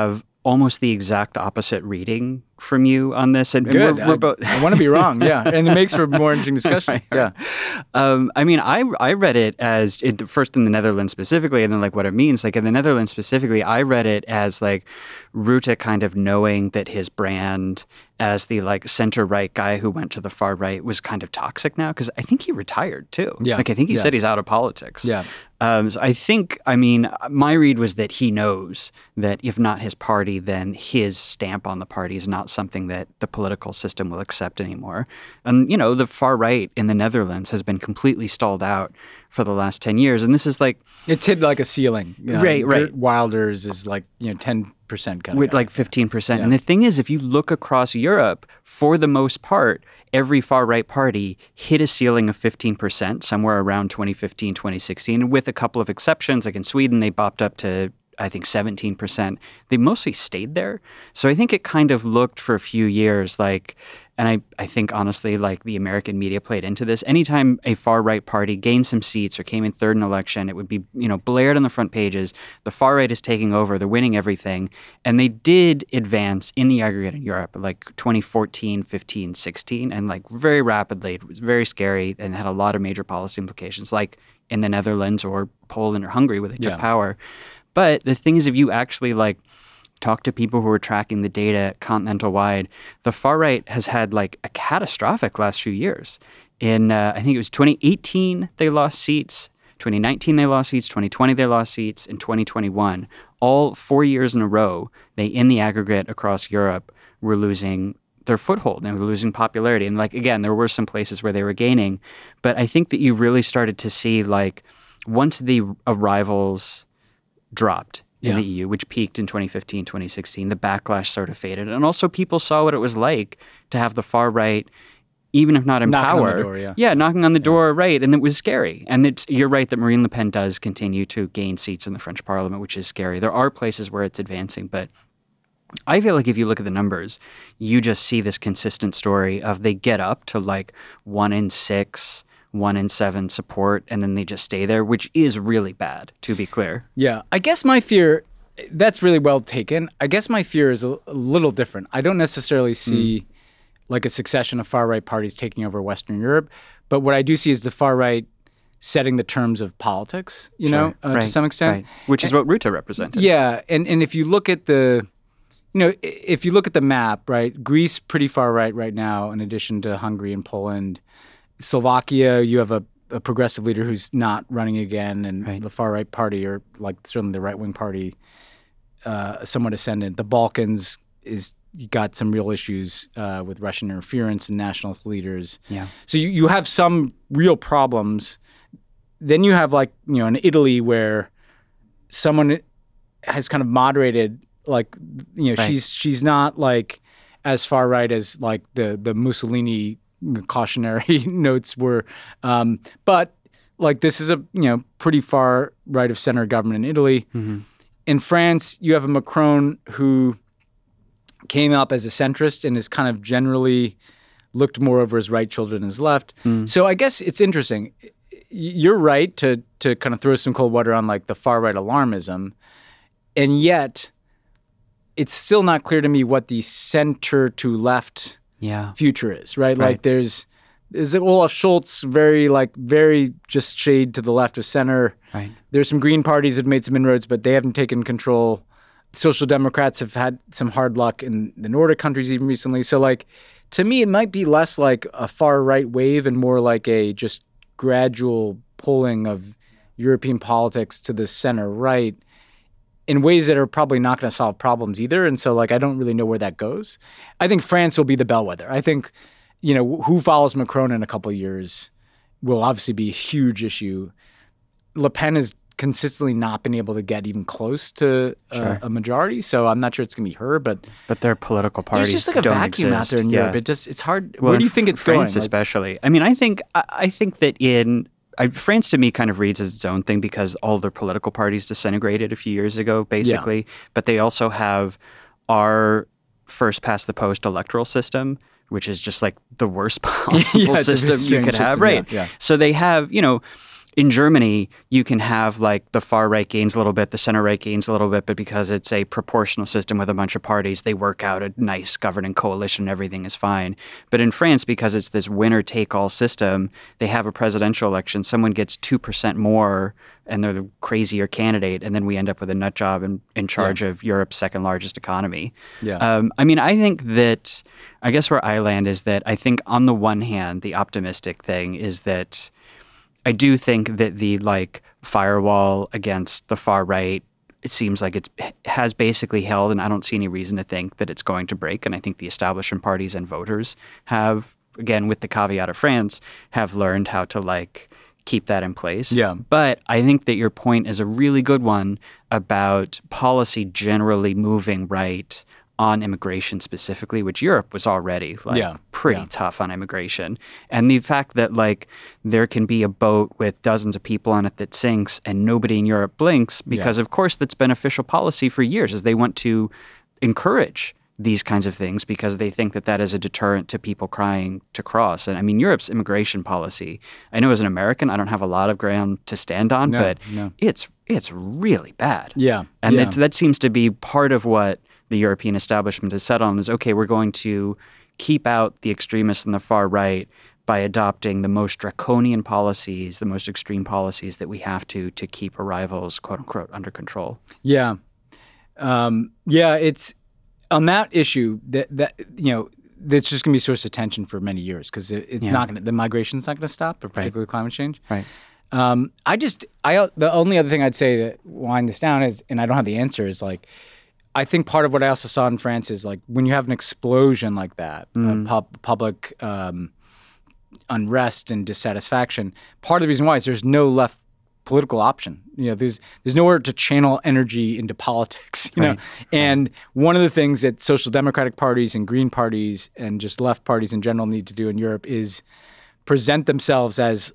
almost the exact opposite reading from you on this. And Good. We're both... I want to be wrong, yeah. And it makes for more interesting discussion. Right. Yeah. I mean, I read it as, first in the Netherlands specifically, and then like what it means. Like in the Netherlands specifically, I read it as like Rutte kind of knowing that his brand as the like center-right guy who went to the far right was kind of toxic now, because I think he retired too. Yeah. Like I think he said he's out of politics. Yeah. So I mean, my read was that he knows that if not his party, then his stamp on the party is not something that the political system will accept anymore. And, you know, the far right in the Netherlands has been completely stalled out for the last 10 years. And this is like... It's hit like a ceiling. You know? Right. Geert Wilders is like, 10% kind of with guy. like 15%. Yeah. And the thing is, if you look across Europe, for the most part, every far-right party hit a ceiling of 15% somewhere around 2015, 2016, with a couple of exceptions. Like in Sweden, they bopped up to, I think, 17%. They mostly stayed there. So I think it kind of looked for a few years like, and I think honestly, like the American media played into this. Anytime a far-right party gained some seats or came in third in an election, it would be, blared on the front pages. The far right is taking over. They're winning everything. And they did advance in the aggregate in Europe, like 2014, 15, 16, and like very rapidly. It was very scary and had a lot of major policy implications, like in the Netherlands or Poland or Hungary where they took power. But the thing is, if you actually like talk to people who are tracking the data continental-wide, the far right has had like a catastrophic last few years. In, I think it was 2018, they lost seats. 2019, they lost seats. 2020, they lost seats. In 2021, all 4 years in a row, they, in the aggregate across Europe, were losing their foothold and were losing popularity. And like, again, there were some places where they were gaining. But I think that you really started to see like, once the arrivals dropped in the EU, which peaked in 2015, 2016, the backlash sort of faded. And also people saw what it was like to have the far right, even if not in knocking power. On the door, knocking on the door, right. And it was scary. And you're right that Marine Le Pen does continue to gain seats in the French parliament, which is scary. There are places where it's advancing, but I feel like if you look at the numbers, you just see this consistent story of they get up to like 1 in 6, 1 in 7 support, and then they just stay there, which is really bad, to be clear. Yeah. I guess my fear, that's really well taken. I guess my fear is a little different. I don't necessarily see like a succession of far-right parties taking over Western Europe, but what I do see is the far-right setting the terms of politics, to some extent. Right. Which is what Rutte represented. Yeah. And if you look at the map, right, Greece pretty far-right right now, in addition to Hungary and Poland. Slovakia, you have a progressive leader who's not running again, and the far-right party, or like certainly the right-wing party, somewhat ascendant. The Balkans you got some real issues with Russian interference and nationalist leaders. Yeah. So you have some real problems. Then you have like, in Italy where someone has kind of moderated, like, she's not like as far right as like the Mussolini cautionary notes were. But like this is a, pretty far right of center government in Italy. Mm-hmm. In France, you have a Macron who came up as a centrist and is kind of generally looked more over his right shoulder than his left. So I guess it's interesting. You're right to kind of throw some cold water on like the far right alarmism. And yet it's still not clear to me what the center to left future is, right? Like there's Olaf Scholz, very just shade to the left of center. Right. There's some Green parties that have made some inroads, but they haven't taken control. Social Democrats have had some hard luck in the Nordic countries even recently. So like, to me, it might be less like a far right wave and more like a just gradual pulling of European politics to the center right in ways that are probably not going to solve problems either. And so like, I don't really know where that goes. I think France will be the bellwether. I think, who follows Macron in a couple of years will obviously be a huge issue. Le Pen has consistently not been able to get even close to a majority, so I'm not sure it's going to be her. But their political parties there's just like a vacuum out there in Europe. It's hard. Well, where do you think it's France going? Especially. I mean, I think that France to me kind of reads as its own thing because all their political parties disintegrated a few years ago, basically. Yeah. But they also have our first past the post electoral system, which is just like the worst possible system you could have. Right. Yeah. So they have, in Germany, you can have like the far right gains a little bit, the center right gains a little bit, but because it's a proportional system with a bunch of parties, they work out a nice governing coalition. Everything is fine. But in France, because it's this winner-take-all system, they have a presidential election. Someone gets 2% more, and they're the crazier candidate, and then we end up with a nut job in charge of Europe's second largest economy. Yeah. I mean, I think that, I guess where I land is that I think on the one hand, the optimistic thing is that I do think that the like firewall against the far right, it seems like it has basically held, and I don't see any reason to think that it's going to break. And I think the establishment parties and voters have, again, with the caveat of France, have learned how to like keep that in place. Yeah. But I think that your point is a really good one about policy generally moving right on immigration specifically, which Europe was already pretty tough on immigration. And the fact that like there can be a boat with dozens of people on it that sinks and nobody in Europe blinks because of course that's been official policy for years, is they want to encourage these kinds of things because they think that that is a deterrent to people crying to cross. And I mean, Europe's immigration policy, I know as an American, I don't have a lot of ground to stand on, but it's really bad. Yeah. And that seems to be part of what the European establishment has set on is, okay, we're going to keep out the extremists and the far right by adopting the most draconian policies, the most extreme policies that we have to keep arrivals, quote unquote, under control. Yeah. It's on that issue that you know, that's just going to be a source of tension for many years because it's not going to, the migration's not going to stop, particularly climate change. Right. The only other thing I'd say to wind this down is, and I don't have the answer, is like, I think part of what I also saw in France is like when you have an explosion like that, public unrest and dissatisfaction, part of the reason why is there's no left political option. You know, there's nowhere to channel energy into politics, you know. And one of the things that social democratic parties and green parties and just left parties in general need to do in Europe is present themselves as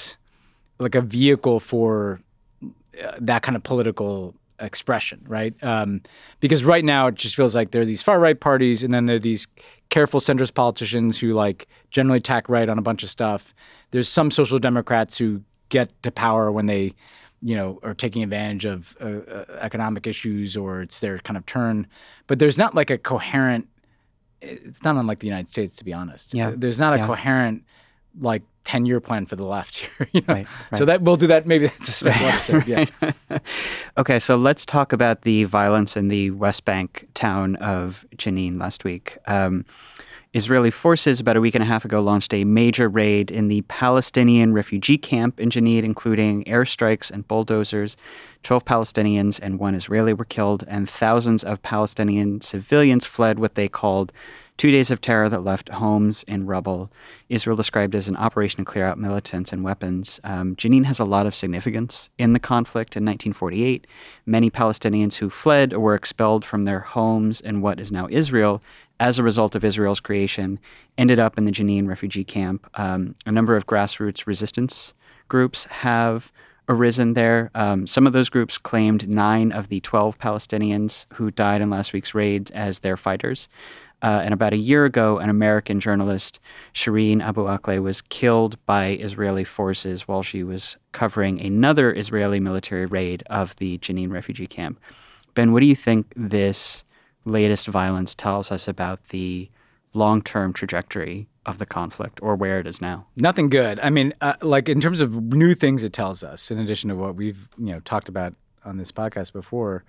like a vehicle for that kind of political expression, right? Because right now it just feels like there are these far right parties, and then there are these careful centrist politicians who like generally tack right on a bunch of stuff. There's some social democrats who get to power when they, you know, are taking advantage of economic issues or it's their kind of turn. But there's not like a coherent. It's not unlike the United States, to be honest. Yeah. There's not a coherent like 10-year plan for the left here. You know? Right. So that we'll do that. Maybe that's a special episode. Yeah. Okay, so let's talk about the violence in the West Bank town of Jenin last week. Israeli forces about a week and a half ago launched a major raid in the Palestinian refugee camp in Jenin, including airstrikes and bulldozers. 12 Palestinians and 1 Israeli were killed, and thousands of Palestinian civilians fled what they called 2 days of terror that left homes in rubble. Israel described as an operation to clear out militants and weapons. Jenin has a lot of significance in the conflict. In 1948, many Palestinians who fled or were expelled from their homes in what is now Israel as a result of Israel's creation ended up in the Jenin refugee camp. A number of grassroots resistance groups have arisen there. Some of those groups claimed 9 of the 12 Palestinians who died in last week's raids as their fighters. And about a year ago, an American journalist, Shireen Abu Akleh, was killed by Israeli forces while she was covering another Israeli military raid of the Jenin refugee camp. Ben, what do you think this latest violence tells us about the long-term trajectory of the conflict, or where it is now? Nothing good. I mean, like in terms of new things it tells us, in addition to what we've talked about on this podcast before,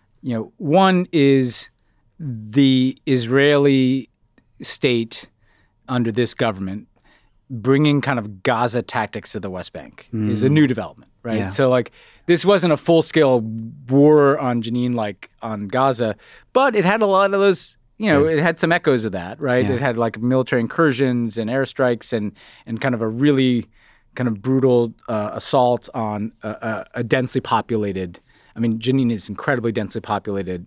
one is the Israeli state under this government bringing kind of Gaza tactics to the West Bank is a new development, right? Yeah. So like this wasn't a full-scale war on Jenin like on Gaza, but it had a lot of those, it had some echoes of that, right? Yeah. It had like military incursions and airstrikes and kind of a really kind of brutal assault on a densely populated, I mean, Jenin is incredibly densely populated.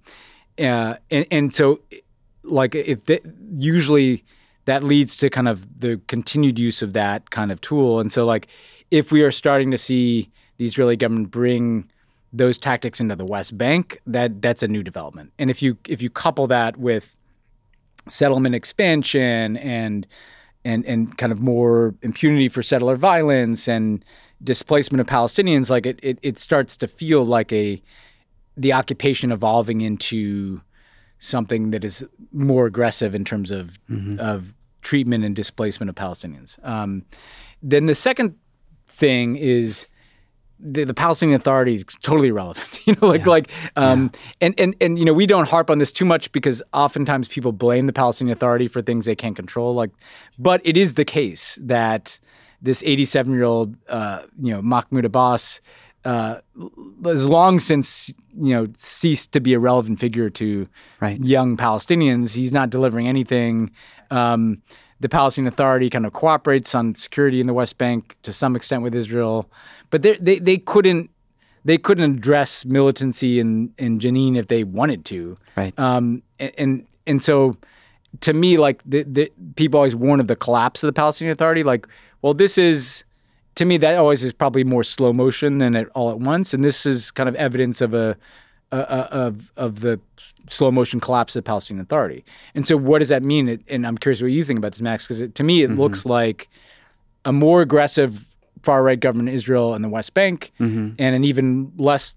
And so like usually that leads to kind of the continued use of that kind of tool. And so like if we are starting to see the Israeli government bring those tactics into the West Bank, that's a new development. And if you couple that with settlement expansion and kind of more impunity for settler violence and displacement of Palestinians, like it starts to feel like the occupation evolving into something that is more aggressive in terms of treatment and displacement of Palestinians. Then the second thing is the Palestinian Authority is totally irrelevant. And we don't harp on this too much because oftentimes people blame the Palestinian Authority for things they can't control. But it is the case that this 87-year-old, Mahmoud Abbas, has long since ceased to be a relevant figure to young Palestinians. He's not delivering anything. The Palestinian Authority kind of cooperates on security in the West Bank to some extent with Israel, but they couldn't address militancy in Jenin if they wanted to. Right. And so, to me, like the people always warn of the collapse of the Palestinian Authority. Like, well, this is. To me, that always is probably more slow motion than all at once, and this is kind of evidence of the slow motion collapse of the Palestinian Authority. And so, what does that mean? And I'm curious what you think about this, Max, because to me, it looks like a more aggressive far right government in Israel and the West Bank, and an even less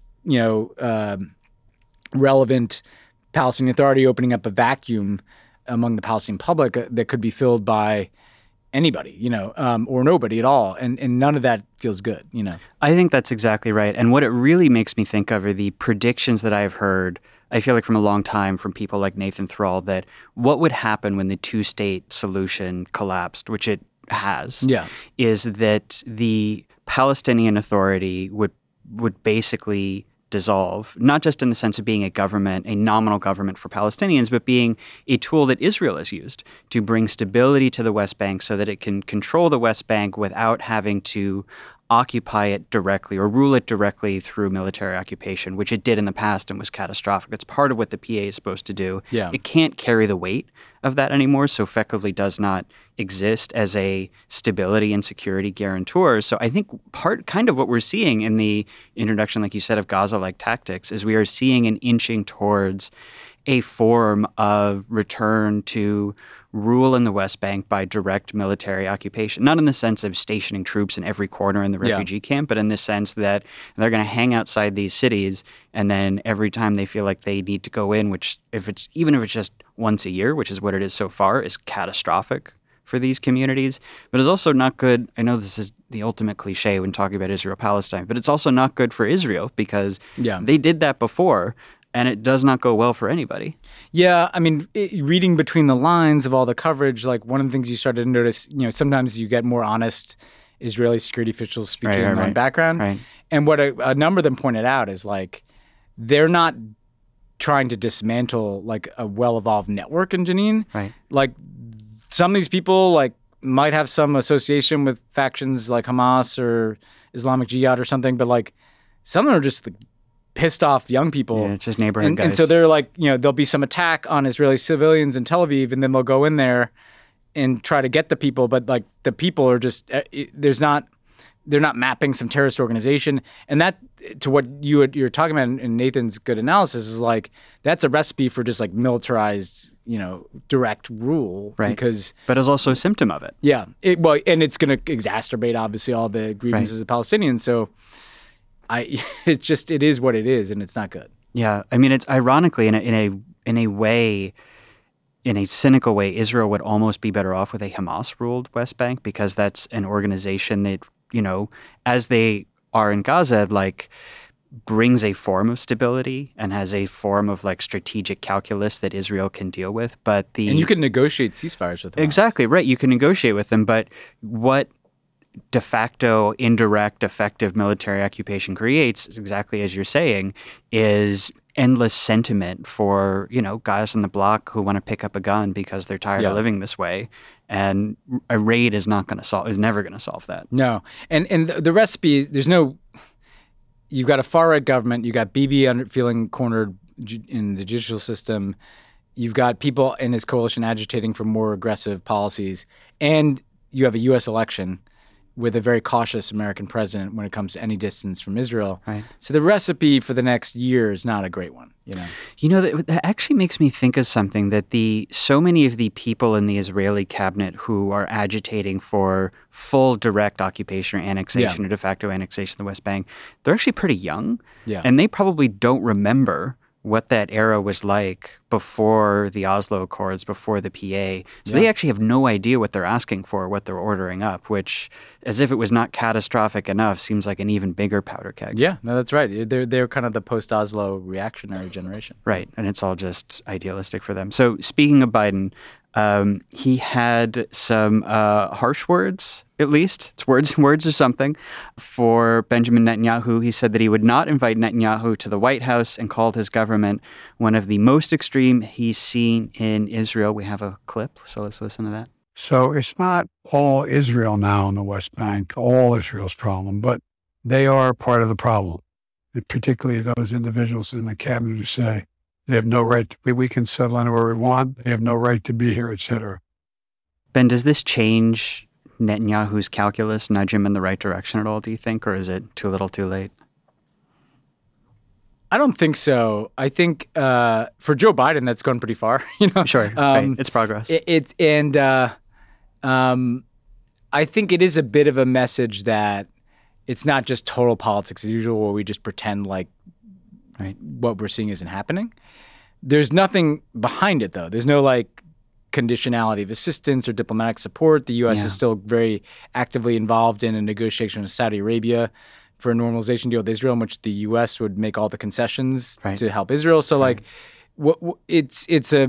relevant Palestinian Authority opening up a vacuum among the Palestinian public that could be filled by anybody, or nobody at all. And none of that feels good, I think that's exactly right. And what it really makes me think of are the predictions that I've heard, I feel like from a long time, from people like Nathan Thrall, that what would happen when the two-state solution collapsed, which it has, is that the Palestinian Authority would basically dissolve, not just in the sense of being a government, a nominal government for Palestinians, but being a tool that Israel has used to bring stability to the West Bank so that it can control the West Bank without having to occupy it directly or rule it directly through military occupation, which it did in the past and was catastrophic. It's part of what the PA is supposed to do. Yeah. It can't carry the weight of that anymore, so effectively does not exist as a stability and security guarantor. So I think kind of what we're seeing in the introduction, like you said, of Gaza-like tactics is we are seeing an inching towards a form of return to rule in the West Bank by direct military occupation, not in the sense of stationing troops in every corner in the refugee camp, but in the sense that they're going to hang outside these cities, and then every time they feel like they need to go in, which even if it's just once a year, which is what it is so far, is catastrophic for these communities, but is also not good. I know this is the ultimate cliche when talking about Israel-Palestine, but it's also not good for Israel because they did that before, and it does not go well for anybody. Yeah, I mean, reading between the lines of all the coverage, like one of the things you started to notice, sometimes you get more honest Israeli security officials speaking on background. Right. And what a number of them pointed out is like, they're not trying to dismantle like a well-evolved network in Jenin. Right. Like some of these people like might have some association with factions like Hamas or Islamic Jihad or something, but like some of them are just like, pissed off young people. Yeah, it's just neighborhood guys. And so they're like, there'll be some attack on Israeli civilians in Tel Aviv, and then they'll go in there and try to get the people. But like the people are just, they're not mapping some terrorist organization. And that, to what you're talking about in Nathan's good analysis, is like, that's a recipe for just like militarized, direct rule. Right. But it's also a symptom of it. Yeah. And it's going to exacerbate, obviously, all the grievances of Palestinians. So it is what it is, and it's not good. Yeah, I mean, it's ironically in a way, in a cynical way, Israel would almost be better off with a Hamas-ruled West Bank because that's an organization that, as they are in Gaza, like brings a form of stability and has a form of like strategic calculus that Israel can deal with. And you can negotiate ceasefires with them. Exactly right. You can negotiate with them, but what de facto, indirect, effective military occupation creates, exactly as you're saying, is endless sentiment for, guys on the block who want to pick up a gun because they're tired of living this way. And a raid is never going to solve that. No. And the recipe is, you've got a far-right government, you've got Bibi feeling cornered in the judicial system, you've got people in his coalition agitating for more aggressive policies, and you have a U.S. election with a very cautious American president when it comes to any distance from Israel. Right. So the recipe for the next year is not a great one, That actually makes me think of something that so many of the people in the Israeli cabinet who are agitating for full direct occupation or annexation or de facto annexation of the West Bank, they're actually pretty young. Yeah. And they probably don't remember what that era was like before the Oslo Accords, before the PA. So they actually have no idea what they're asking for, what they're ordering up, which, as if it was not catastrophic enough, seems like an even bigger powder keg. Yeah, no, that's right. They're kind of the post-Oslo reactionary generation. Right, and it's all just idealistic for them. So speaking of Biden, he had some harsh words, at least. It's words or something, for Benjamin Netanyahu. He said that he would not invite Netanyahu to the White House and called his government one of the most extreme he's seen in Israel. We have a clip, so let's listen to that. So it's not all Israel now in the West Bank, all Israel's problem, but they are part of the problem, and particularly those individuals in the cabinet who say they have no right to we can settle anywhere we want, they have no right to be here, etc. Ben, does this change Netanyahu's calculus, nudge him in the right direction at all, do you think, or is it too little too late? I don't think so. I think for Joe Biden, that's gone pretty far. Sure, right. It's progress. I think it is a bit of a message that it's not just total politics as usual, where we just pretend like what we're seeing isn't happening. There's nothing behind it, though. There's no conditionality of assistance or diplomatic support. The U.S. is still very actively involved in a negotiation with Saudi Arabia for a normalization deal with Israel, in which the U.S. would make all the concessions to help Israel. So, it's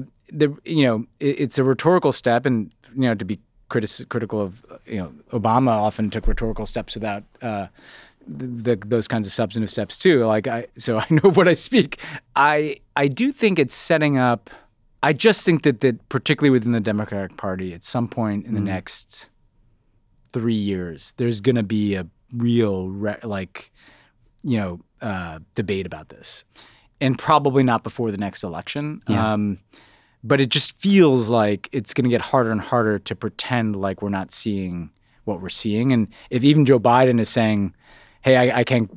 a rhetorical step, and to be critical of Obama often took rhetorical steps without those kinds of substantive steps too. So I know what I speak. I do think it's setting up. I just think that particularly within the Democratic Party, at some point in the next 3 years, there's going to be a real debate about this, and probably not before the next election. But it just feels like it's going to get harder and harder to pretend like we're not seeing what we're seeing. And if even Joe Biden is saying, "Hey, I can't,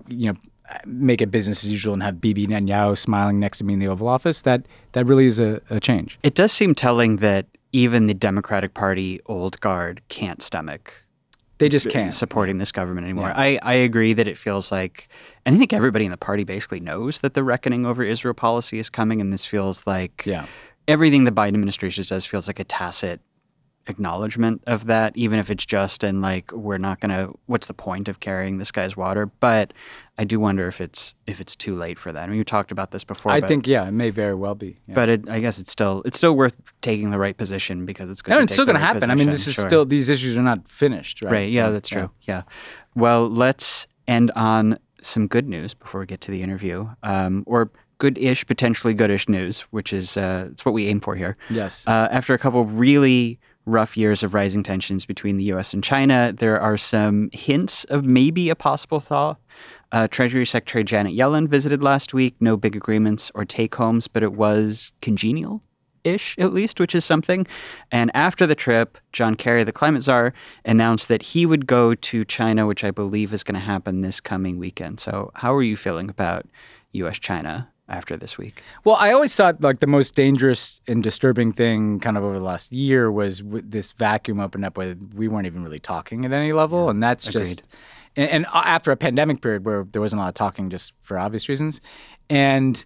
make it business as usual and have Bibi Netanyahu smiling next to me in the Oval Office," that really is a change. It does seem telling that even the Democratic Party old guard can't stomach. They just can't supporting this government anymore. Yeah. I agree that it feels like, and I think everybody in the party basically knows that the reckoning over Israel policy is coming, and this feels like everything the Biden administration does feels like a tacit acknowledgement of that, even if it's just we're not going to, what's the point of carrying this guy's water? But I do wonder if it's too late for that. I mean, you talked about this before. I think it may very well be. Yeah. But I guess it's still worth taking the right position, because it's good. And it's still going to happen. I mean, this is still, these issues are not finished, right? Right. Yeah, that's true. Yeah. Well, let's end on some good news before we get to the interview, or good-ish, potentially goodish news, which is it's what we aim for here. Yes. After a couple really rough years of rising tensions between the U.S. and China, there are some hints of maybe a possible thaw. Treasury Secretary Janet Yellen visited last week. No big agreements or take-homes, but it was congenial-ish, at least, which is something. And after the trip, John Kerry, the climate czar, announced that he would go to China, which I believe is going to happen this coming weekend. So how are you feeling about U.S.-China after this week? Well, I always thought the most dangerous and disturbing thing kind of over the last year was this vacuum opened up where we weren't even really talking at any level. And that's agreed. Just... And after a pandemic period where there wasn't a lot of talking just for obvious reasons. And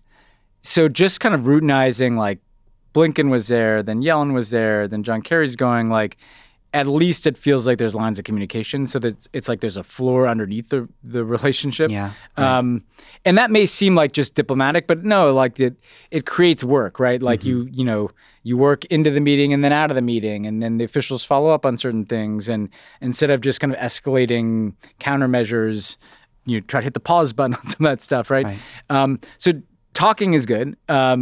so just kind of routinizing, Blinken was there, then Yellen was there, then John Kerry's going, at least it feels like there's lines of communication, so that it's like there's a floor underneath the relationship. Yeah. Right. And that may seem like just diplomatic, but no, it creates work, right? You work into the meeting and then out of the meeting, and then the officials follow up on certain things, and instead of just kind of escalating countermeasures, you try to hit the pause button on some of that stuff, right? So talking is good.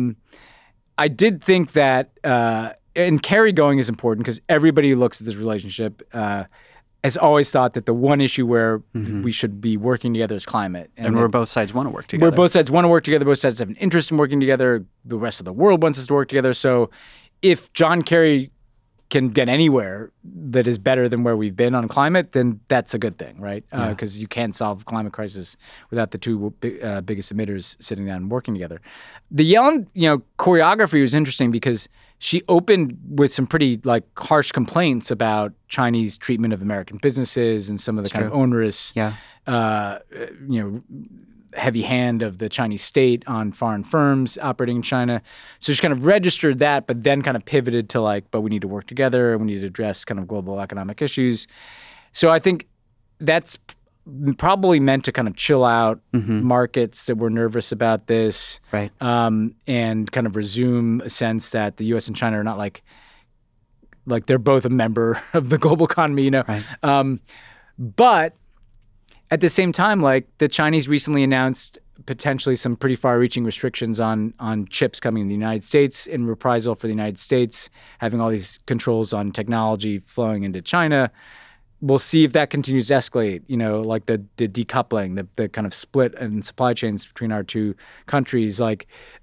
I did think that. And Kerry going is important because everybody who looks at this relationship has always thought that the one issue where we should be working together is climate. And where both sides want to work together. Where both sides want to work together, both sides have an interest in working together, the rest of the world wants us to work together. So if John Kerry can get anywhere that is better than where we've been on climate, then that's a good thing, right? Because you can't solve climate crisis without the two biggest emitters sitting down and working together. The Yellen, choreography was interesting because she opened with some pretty harsh complaints about Chinese treatment of American businesses and some of the kind of onerous, heavy hand of the Chinese state on foreign firms operating in China. So she kind of registered that, but then kind of pivoted to but we need to work together and we need to address kind of global economic issues. So I think that's probably meant to kind of chill out markets that were nervous about this, right? And kind of resume a sense that the U.S. and China are not like they're both a member of the global economy, Right. But at the same time, the Chinese recently announced potentially some pretty far-reaching restrictions on chips coming in the United States in reprisal for the United States having all these controls on technology flowing into China. We'll see if that continues to escalate, the decoupling, the kind of split in supply chains between our two countries. So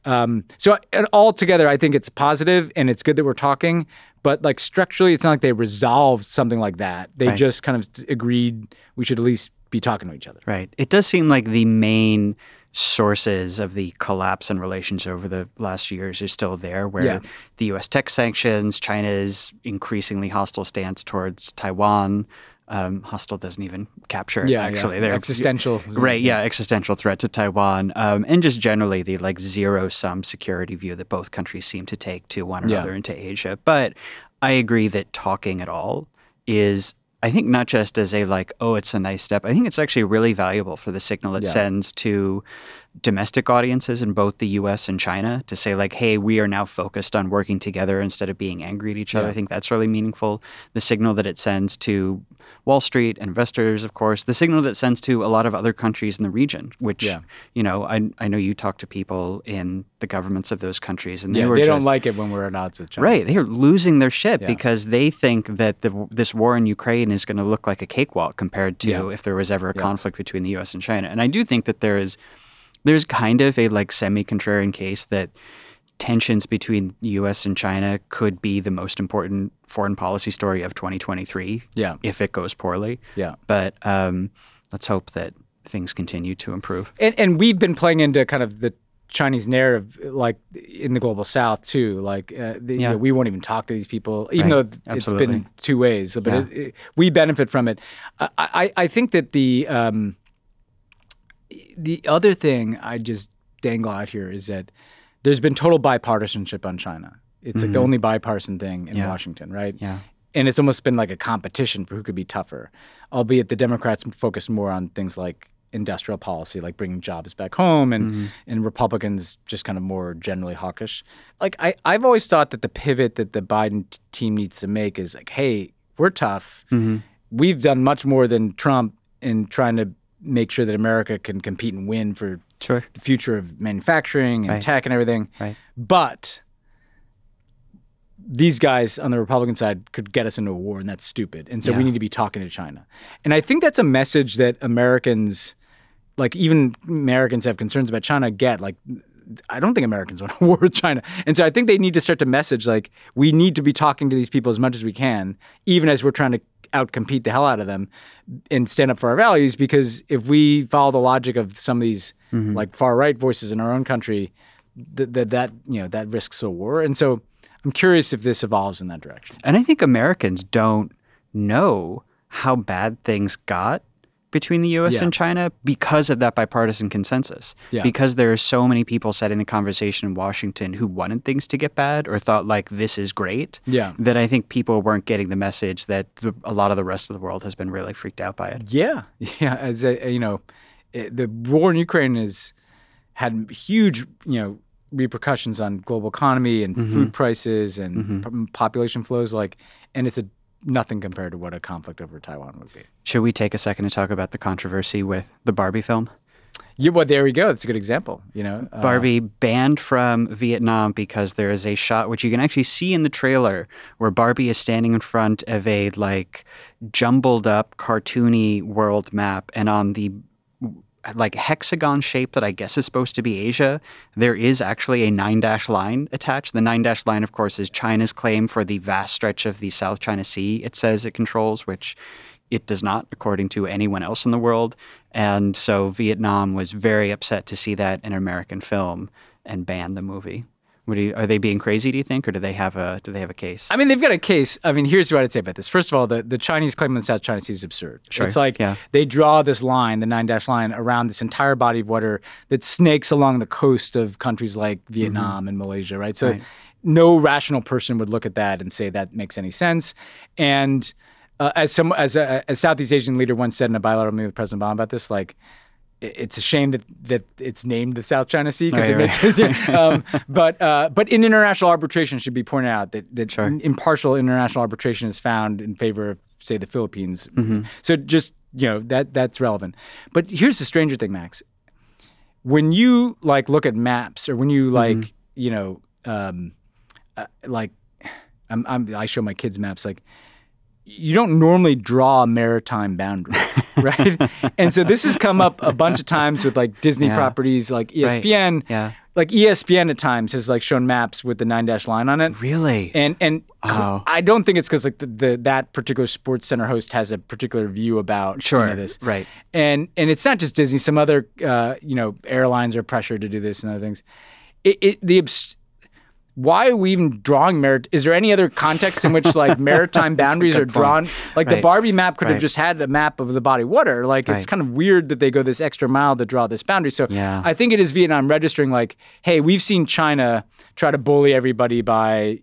altogether, I think it's positive and it's good that we're talking. But structurally, it's not like they resolved something like that. They just kind of agreed we should at least be talking to each other. Right. It does seem like the main sources of the collapse in relations over the last years are still there, where the U.S. tech sanctions, China's increasingly hostile stance towards Taiwan. Hostile doesn't even capture it, actually. They're existential. Right, existential threat to Taiwan. And just generally the zero-sum security view that both countries seem to take to one another and to Asia. But I agree that talking at all is, I think, not just as a it's a nice step. I think it's actually really valuable for the signal it sends to domestic audiences in both the U.S. and China to say hey, we are now focused on working together instead of being angry at each other. I think that's really meaningful. The signal that it sends to Wall Street, investors, of course, the signal that it sends to a lot of other countries in the region, which, I know you talk to people in the governments of those countries, and they don't like it when we're at odds with China. Right. They are losing their shit because they think that this war in Ukraine is going to look like a cakewalk compared to if there was ever a conflict between the U.S. and China. And I do think that there's kind of a semi-contrarian case that tensions between the U.S. and China could be the most important foreign policy story of 2023 if it goes poorly. Yeah. But let's hope that things continue to improve. And we've been playing into kind of the Chinese narrative in the global South too. We won't even talk to these people, even though it's been two ways. But we benefit from it. I think that the other thing I just dangle out here is that there's been total bipartisanship on China. It's the only bipartisan thing in Washington, right? Yeah. And it's almost been like a competition for who could be tougher, albeit the Democrats focus more on things like industrial policy, like bringing jobs back home, and Republicans just kind of more generally hawkish. I've always thought that the pivot that the Biden team needs to make is hey, we're tough. We've done much more than Trump in trying to make sure that America can compete and win for the future of manufacturing and tech and everything. Right. But these guys on the Republican side could get us into a war, and that's stupid. And so we need to be talking to China. And I think that's a message that Americans, even Americans have concerns about China, get. I don't think Americans want a war with China. And so I think they need to start to message, we need to be talking to these people as much as we can, even as we're trying to outcompete the hell out of them and stand up for our values. Because if we follow the logic of some of these far right voices in our own country, that risks a war. And so I'm curious if this evolves in that direction. And I think Americans don't know how bad things got between the U.S. and China because of that bipartisan consensus. Yeah. Because there are so many people setting the conversation in Washington who wanted things to get bad or thought this is great. Yeah. That I think people weren't getting the message that a lot of the rest of the world has been really freaked out by it. Yeah. Yeah. As the war in Ukraine has had huge, repercussions on global economy and food prices and population flows, and it's nothing compared to what a conflict over Taiwan would be. Should we take a second to talk about the controversy with the Barbie film? Yeah, well, there we go. That's a good example. Barbie banned from Vietnam because there is a shot which you can actually see in the trailer where Barbie is standing in front of a jumbled up cartoony world map, and on the like hexagon shape that I guess is supposed to be Asia, there is actually a 9-dash line attached. The 9-dash line, of course, is China's claim for the vast stretch of the South China Sea it says it controls, which it does not, according to anyone else in the world. And so Vietnam was very upset to see that in an American film and banned the movie. Are they being crazy, do you think, or do they have a case? I mean, they've got a case. I mean, here's what I'd say about this. First of all, the Chinese claim on the South China Sea is absurd. Sure. It's like they draw this line, the 9-dash line, around this entire body of water that snakes along the coast of countries like Vietnam and Malaysia, right? So no rational person would look at that and say that makes any sense. And as a Southeast Asian leader once said in a bilateral meeting with President Obama about this, like, it's a shame that it's named the South China Sea because it makes sense. But in international arbitration, it should be pointed out that impartial international arbitration is found in favor of, say, the Philippines. So just, that's relevant. But here's the stranger thing, Max. When you like look at maps, or when you I show my kids maps, like, you don't normally draw a maritime boundary, right? And so this has come up a bunch of times with like Disney properties, like ESPN. Right. Yeah. Like ESPN at times has like shown maps with the 9-dash line on it. Really? And I don't think it's because like that particular Sports Center host has a particular view about this. Right. And it's not just Disney. Some other airlines are pressured to do this and other things. Why are we even drawing is there any other context in which like maritime boundaries are drawn? Like the Barbie map could have just had a map of the body of water. Like it's kind of weird that they go this extra mile to draw this boundary. So I think it is Vietnam registering like, hey, we've seen China try to bully everybody by,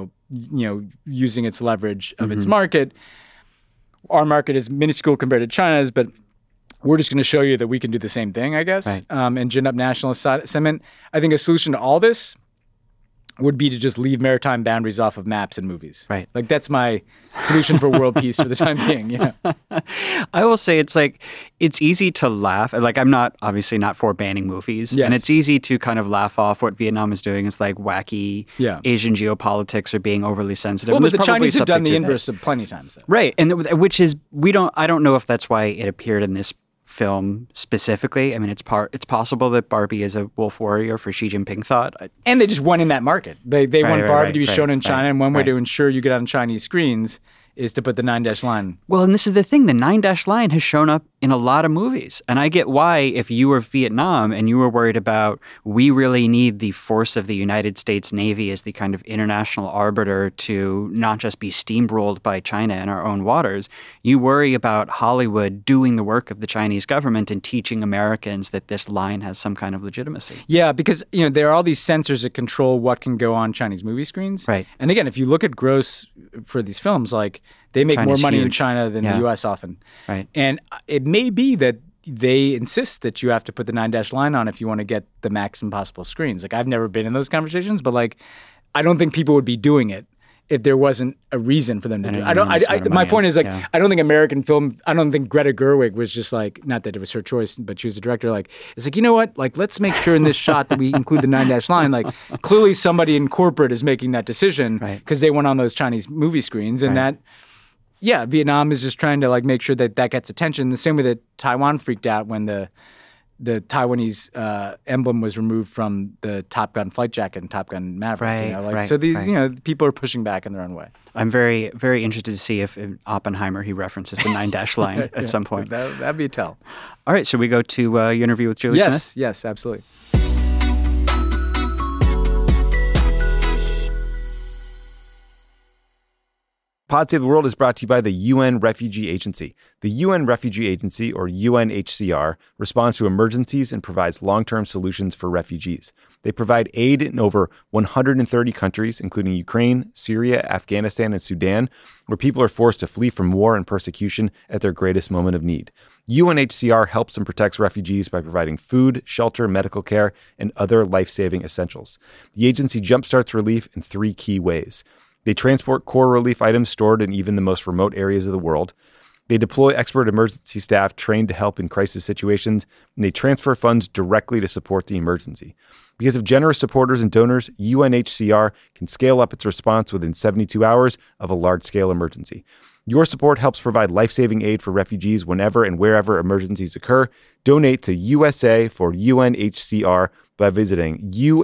using its leverage of its market. Our market is minuscule compared to China's, but we're just going to show you that we can do the same thing, I guess, and gin up nationalist sentiment. I think a solution to all this would be to just leave maritime boundaries off of maps and movies. Right. Like that's my solution for world peace for the time being. I will say it's easy to laugh. Like I'm obviously not for banning movies. Yes. And it's easy to kind of laugh off what Vietnam is doing as like wacky Asian geopolitics or being overly sensitive. Well, but the Chinese have done the inverse of plenty of times. Though. Right. And which is, I don't know if that's why it appeared in this film specifically. I mean, it's possible that Barbie is a wolf warrior for Xi Jinping thought. And they just won in that market. They want Barbie to be shown in China, and one way to ensure you get on Chinese screens is to put the 9-dash line. Well, and this is the thing. The 9-dash line has shown up in a lot of movies. And I get why, if you were Vietnam and you were worried about, we really need the force of the United States Navy as the kind of international arbiter to not just be steamrolled by China in our own waters, you worry about Hollywood doing the work of the Chinese government and teaching Americans that this line has some kind of legitimacy. Yeah, because there are all these censors that control what can go on Chinese movie screens. Right. And again, if you look at gross for these films, like they make China's more money in huge. China than the U.S. often. Right. And it may be that they insist that you have to put the 9-dash line on if you want to get the maximum possible screens. Like I've never been in those conversations, but like I don't think people would be doing it if there wasn't a reason for them to do it. My point is like I don't think American film. I don't think Greta Gerwig was just like, not that it was her choice, but she was the director. Like it's like, you know what? Like let's make sure in this shot that we include the 9-dash line. Like clearly somebody in corporate is making that decision because they went on those Chinese movie screens, and that. Yeah, Vietnam is just trying to like make sure that gets attention. The same way that Taiwan freaked out when the Taiwanese emblem was removed from the Top Gun flight jacket and Top Gun Maverick. So these people are pushing back in their own way. I'm very, very interested to see if in Oppenheimer he references the 9-dash line at some point. That'd be a tell. All right, so we go to your interview with Julie Smith? Yes, absolutely. Pod Save the World is brought to you by the UN Refugee Agency. The UN Refugee Agency, or UNHCR, responds to emergencies and provides long-term solutions for refugees. They provide aid in over 130 countries, including Ukraine, Syria, Afghanistan, and Sudan, where people are forced to flee from war and persecution at their greatest moment of need. UNHCR helps and protects refugees by providing food, shelter, medical care, and other life-saving essentials. The agency jumpstarts relief in 3 key ways. They transport core relief items stored in even the most remote areas of the world. They deploy expert emergency staff trained to help in crisis situations, and they transfer funds directly to support the emergency. Because of generous supporters and donors, UNHCR can scale up its response within 72 hours of a large-scale emergency. Your support helps provide life-saving aid for refugees whenever and wherever emergencies occur. Donate to USA for UNHCR by visiting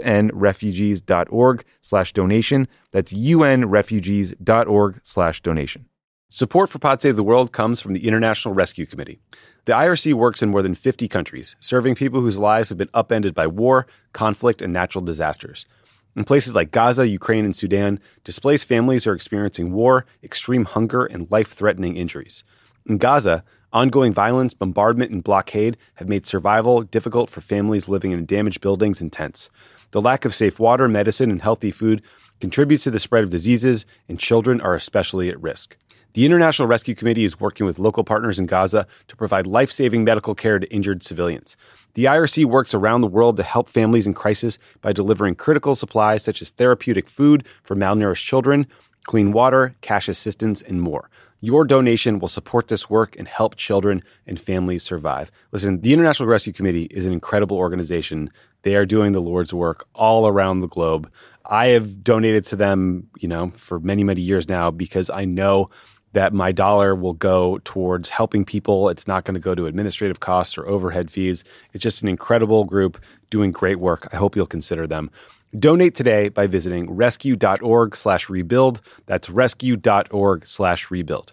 unrefugees.org/donation. That's unrefugees.org/donation. Support for Pod Save the World comes from the International Rescue Committee. The IRC works in more than 50 countries, serving people whose lives have been upended by war, conflict, and natural disasters. In places like Gaza, Ukraine, and Sudan, displaced families are experiencing war, extreme hunger, and life-threatening injuries. In Gaza, ongoing violence, bombardment, and blockade have made survival difficult for families living in damaged buildings and tents. The lack of safe water, medicine, and healthy food contributes to the spread of diseases, and children are especially at risk. The International Rescue Committee is working with local partners in Gaza to provide life-saving medical care to injured civilians. The IRC works around the world to help families in crisis by delivering critical supplies such as therapeutic food for malnourished children, clean water, cash assistance, and more. Your donation will support this work and help children and families survive. Listen, the International Rescue Committee is an incredible organization. They are doing the Lord's work all around the globe. I have donated to them, for many, many years now because I know that my dollar will go towards helping people. It's not going to go to administrative costs or overhead fees. It's just an incredible group doing great work. I hope you'll consider them. Donate today by visiting rescue.org/rebuild. That's rescue.org/rebuild.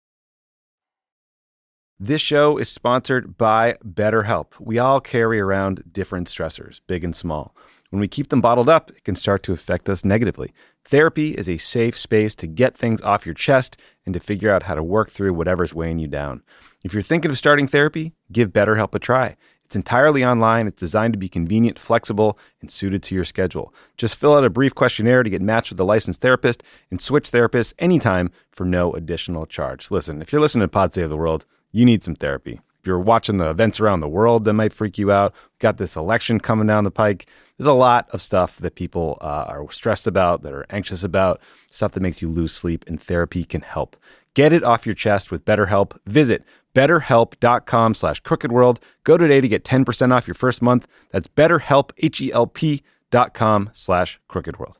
This show is sponsored by BetterHelp. We all carry around different stressors, big and small. When we keep them bottled up, it can start to affect us negatively. Therapy is a safe space to get things off your chest and to figure out how to work through whatever's weighing you down. If you're thinking of starting therapy, give BetterHelp a try. It's entirely online. It's designed to be convenient, flexible, and suited to your schedule. Just fill out a brief questionnaire to get matched with a licensed therapist and switch therapists anytime for no additional charge. Listen, if you're listening to Pod Save the World, you need some therapy. If you're watching the events around the world that might freak you out, we've got this election coming down the pike. There's a lot of stuff that people are stressed about, that are anxious about, stuff that makes you lose sleep, and therapy can help. Get it off your chest with BetterHelp. Visit BetterHelp.com/crookedworld. Go today to get 10% off your first month. That's BetterHelp, HELP.com/crookedworld.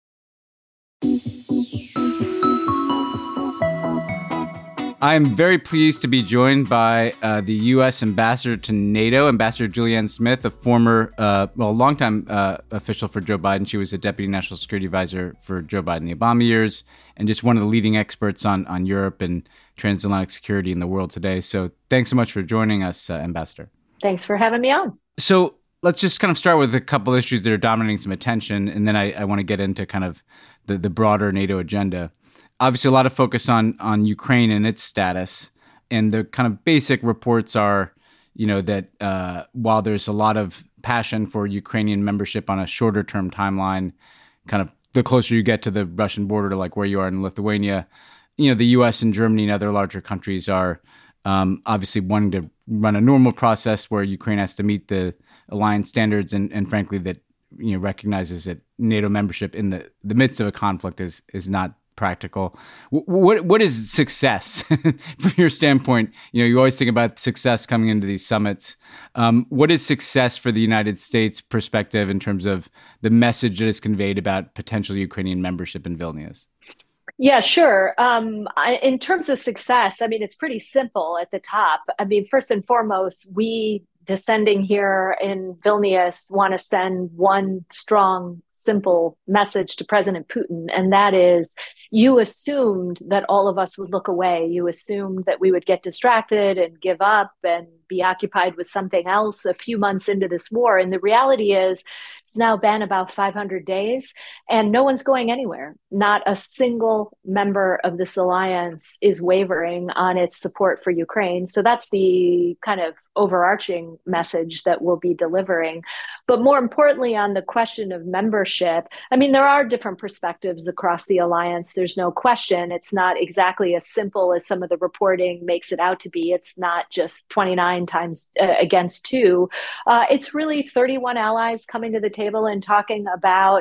I'm very pleased to be joined by the U.S. Ambassador to NATO, Ambassador Julianne Smith, a former, longtime official for Joe Biden. She was a Deputy National Security Advisor for Joe Biden in the Obama years, and just one of the leading experts on Europe and transatlantic security in the world today. So thanks so much for joining us, Ambassador. Thanks for having me on. So let's just kind of start with a couple issues that are dominating some attention, and then I want to get into kind of the broader NATO agenda. Obviously, a lot of focus on Ukraine and its status, and the kind of basic reports are, that while there's a lot of passion for Ukrainian membership on a shorter term timeline, kind of the closer you get to the Russian border to like where you are in Lithuania, the U.S. and Germany and other larger countries are obviously wanting to run a normal process where Ukraine has to meet the alliance standards, and frankly that recognizes that NATO membership in the midst of a conflict is not practical. What is success from your standpoint? You always think about success coming into these summits. What is success for the United States perspective in terms of the message that is conveyed about potential Ukrainian membership in Vilnius? Yeah, sure. In terms of success, it's pretty simple at the top. First and foremost, we descending here in Vilnius want to send one strong, simple message to President Putin, and that is, you assumed that all of us would look away. You assumed that we would get distracted and give up and be occupied with something else a few months into this war. And the reality is, it's now been about 500 days and no one's going anywhere. Not a single member of this alliance is wavering on its support for Ukraine. So that's the kind of overarching message that we'll be delivering. But more importantly, on the question of membership, there are different perspectives across the alliance. There's no question. It's not exactly as simple as some of the reporting makes it out to be. It's not just 29 times against 2. It's really 31 allies coming to the table and talking about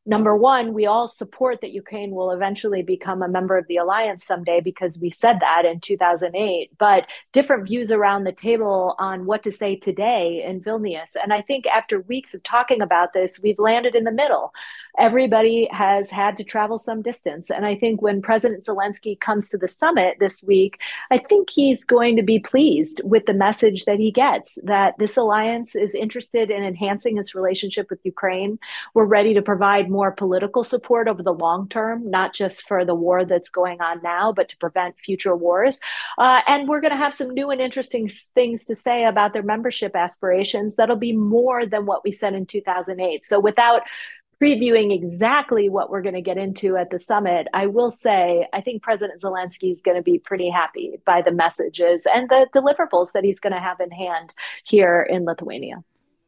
Number one, we all support that Ukraine will eventually become a member of the alliance someday because we said that in 2008, but different views around the table on what to say today in Vilnius. And I think after weeks of talking about this, we've landed in the middle. Everybody has had to travel some distance. And I think when President Zelensky comes to the summit this week, I think he's going to be pleased with the message that he gets, that this alliance is interested in enhancing its relationship with Ukraine. We're ready to provide more political support over the long term, not just for the war that's going on now, but to prevent future wars. And we're going to have some new and interesting things to say about their membership aspirations that'll be more than what we said in 2008. So without previewing exactly what we're going to get into at the summit, I will say I think President Zelensky is going to be pretty happy by the messages and the deliverables that he's going to have in hand here in Lithuania.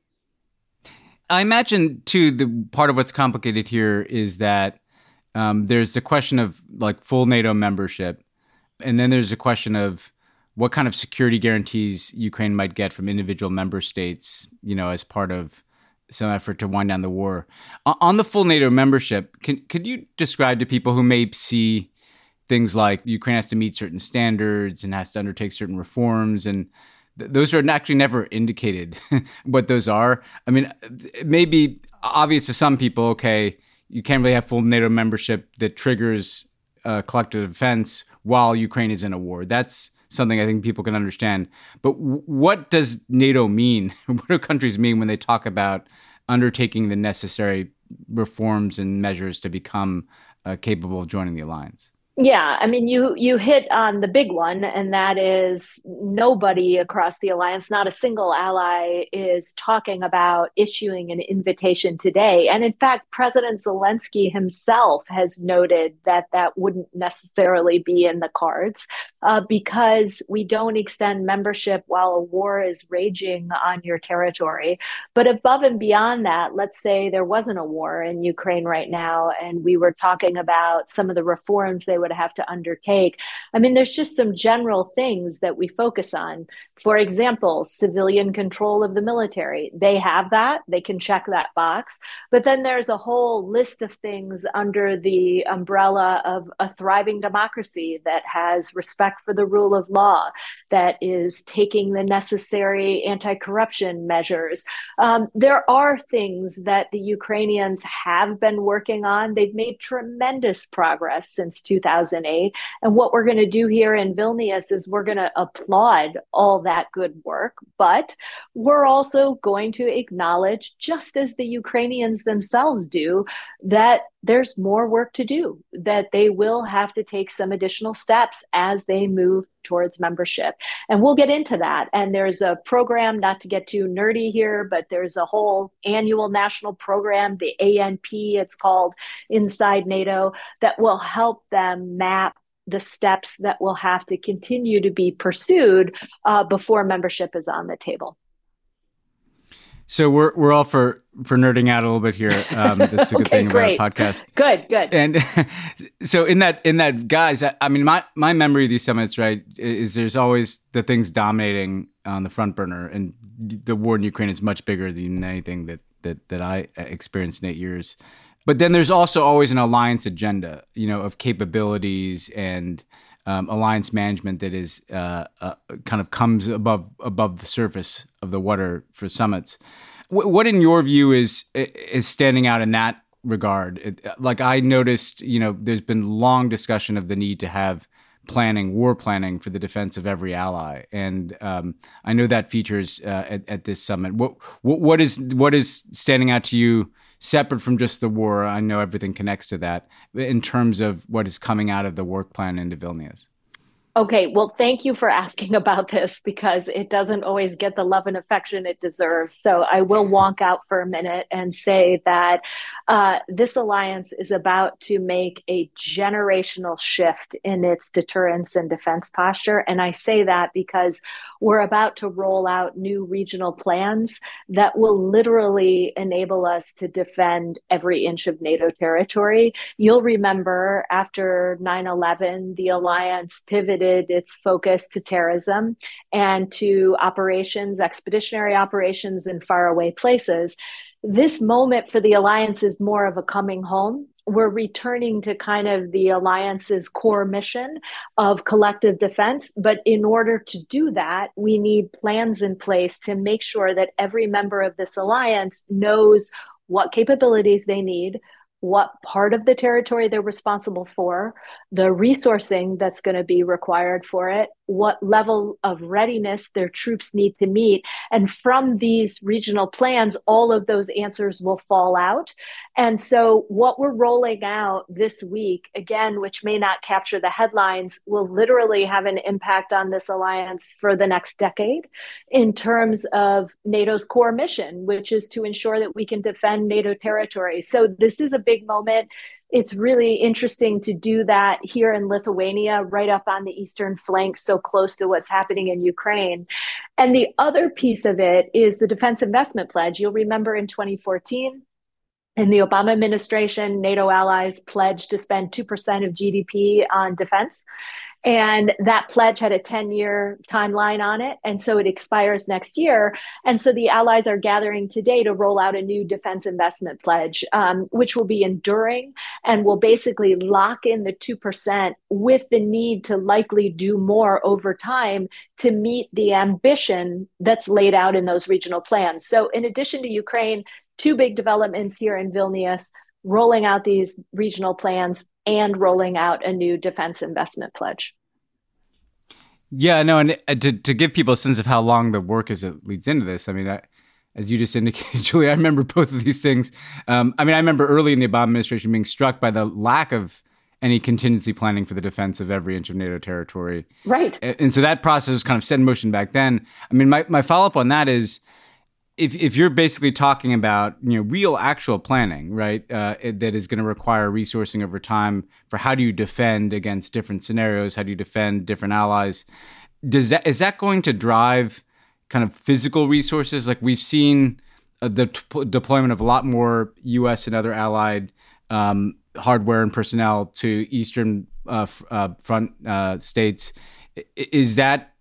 I imagine, too, the part of what's complicated here is that there's the question of like full NATO membership, and then there's a question of what kind of security guarantees Ukraine might get from individual member states, as part of some effort to wind down the war. On the full NATO membership, could you describe to people who may see things like Ukraine has to meet certain standards and has to undertake certain reforms, and those are actually never indicated what those are? I mean, it may be obvious to some people, okay, you can't really have full NATO membership that triggers collective defense while Ukraine is in a war. That's something I think people can understand. But what does NATO mean? What do countries mean when they talk about undertaking the necessary reforms and measures to become capable of joining the alliance? Yeah, I mean, you hit on the big one, and that is nobody across the alliance, not a single ally, is talking about issuing an invitation today. And in fact, President Zelensky himself has noted that that wouldn't necessarily be in the cards because we don't extend membership while a war is raging on your territory. But above and beyond that, let's say there wasn't a war in Ukraine right now, and we were talking about some of the reforms they would have to undertake. I mean, there's just some general things that we focus on. For example, civilian control of the military. They have that. They can check that box. But then there's a whole list of things under the umbrella of a thriving democracy that has respect for the rule of law, that is taking the necessary anti-corruption measures. There are things that the Ukrainians have been working on. They've made tremendous progress since 2008. And what we're going to do here in Vilnius is we're going to applaud all that good work, but we're also going to acknowledge, just as the Ukrainians themselves do, that there's more work to do, that they will have to take some additional steps as they move towards membership. And we'll get into that. And there's a program, not to get too nerdy here, but there's a whole annual national program, the ANP, it's called, inside NATO, that will help them map the steps that will have to continue to be pursued before membership is on the table. So we're all for nerding out a little bit here. That's a good thing about a podcast. Good. And so in that, guys, I mean, my memory of these summits, right, is there's always the things dominating on the front burner, and the war in Ukraine is much bigger than anything that I experienced in 8 years. But then there's also always an alliance agenda, of capabilities and alliance management that is kind of comes above the surface of the water for summits. What in your view is standing out in that regard? Like I noticed, there's been long discussion of the need to have war planning for the defense of every ally, and I know that features at this summit. What is standing out to you, separate from just the war? I know everything connects to that in terms of what is coming out of the work plan into Vilnius. Okay, well, thank you for asking about this because it doesn't always get the love and affection it deserves. So I will wonk out for a minute and say that this alliance is about to make a generational shift in its deterrence and defense posture. And I say that because we're about to roll out new regional plans that will literally enable us to defend every inch of NATO territory. You'll remember after 9/11, the alliance pivoted its focus to terrorism and to operations, expeditionary operations in faraway places. This moment for the alliance is more of a coming home. We're returning to kind of the alliance's core mission of collective defense. But in order to do that, we need plans in place to make sure that every member of this alliance knows what capabilities they need, what part of the territory they're responsible for, the resourcing that's going to be required for it, what level of readiness their troops need to meet. And from these regional plans, all of those answers will fall out. And so what we're rolling out this week, again, which may not capture the headlines, will literally have an impact on this alliance for the next decade in terms of NATO's core mission, which is to ensure that we can defend NATO territory. So this is a big moment. It's really interesting to do that here in Lithuania, right up on the eastern flank, so close to what's happening in Ukraine. And the other piece of it is the Defense Investment Pledge. You'll remember in 2014, in the Obama administration, NATO allies pledged to spend 2% of GDP on defense. And that pledge had a 10-year timeline on it. And so it expires next year. And so the allies are gathering today to roll out a new defense investment pledge, which will be enduring and will basically lock in the 2% with the need to likely do more over time to meet the ambition that's laid out in those regional plans. So in addition to Ukraine, two big developments here in Vilnius, rolling out these regional plans and rolling out a new defense investment pledge. Yeah, no, and to give people a sense of how long the work is that leads into this, I mean, as you just indicated, Julie, I remember both of these things. I remember early in the Obama administration being struck by the lack of any contingency planning for the defense of every inch of NATO territory. Right. And so that process was kind of set in motion back then. I mean, my follow-up on that is, if you're basically talking about real actual planning, right, that is going to require resourcing over time for how do you defend against different scenarios, how do you defend different allies, is that going to drive kind of physical resources? Like we've seen the deployment of a lot more U.S. and other allied hardware and personnel to Eastern front states. Is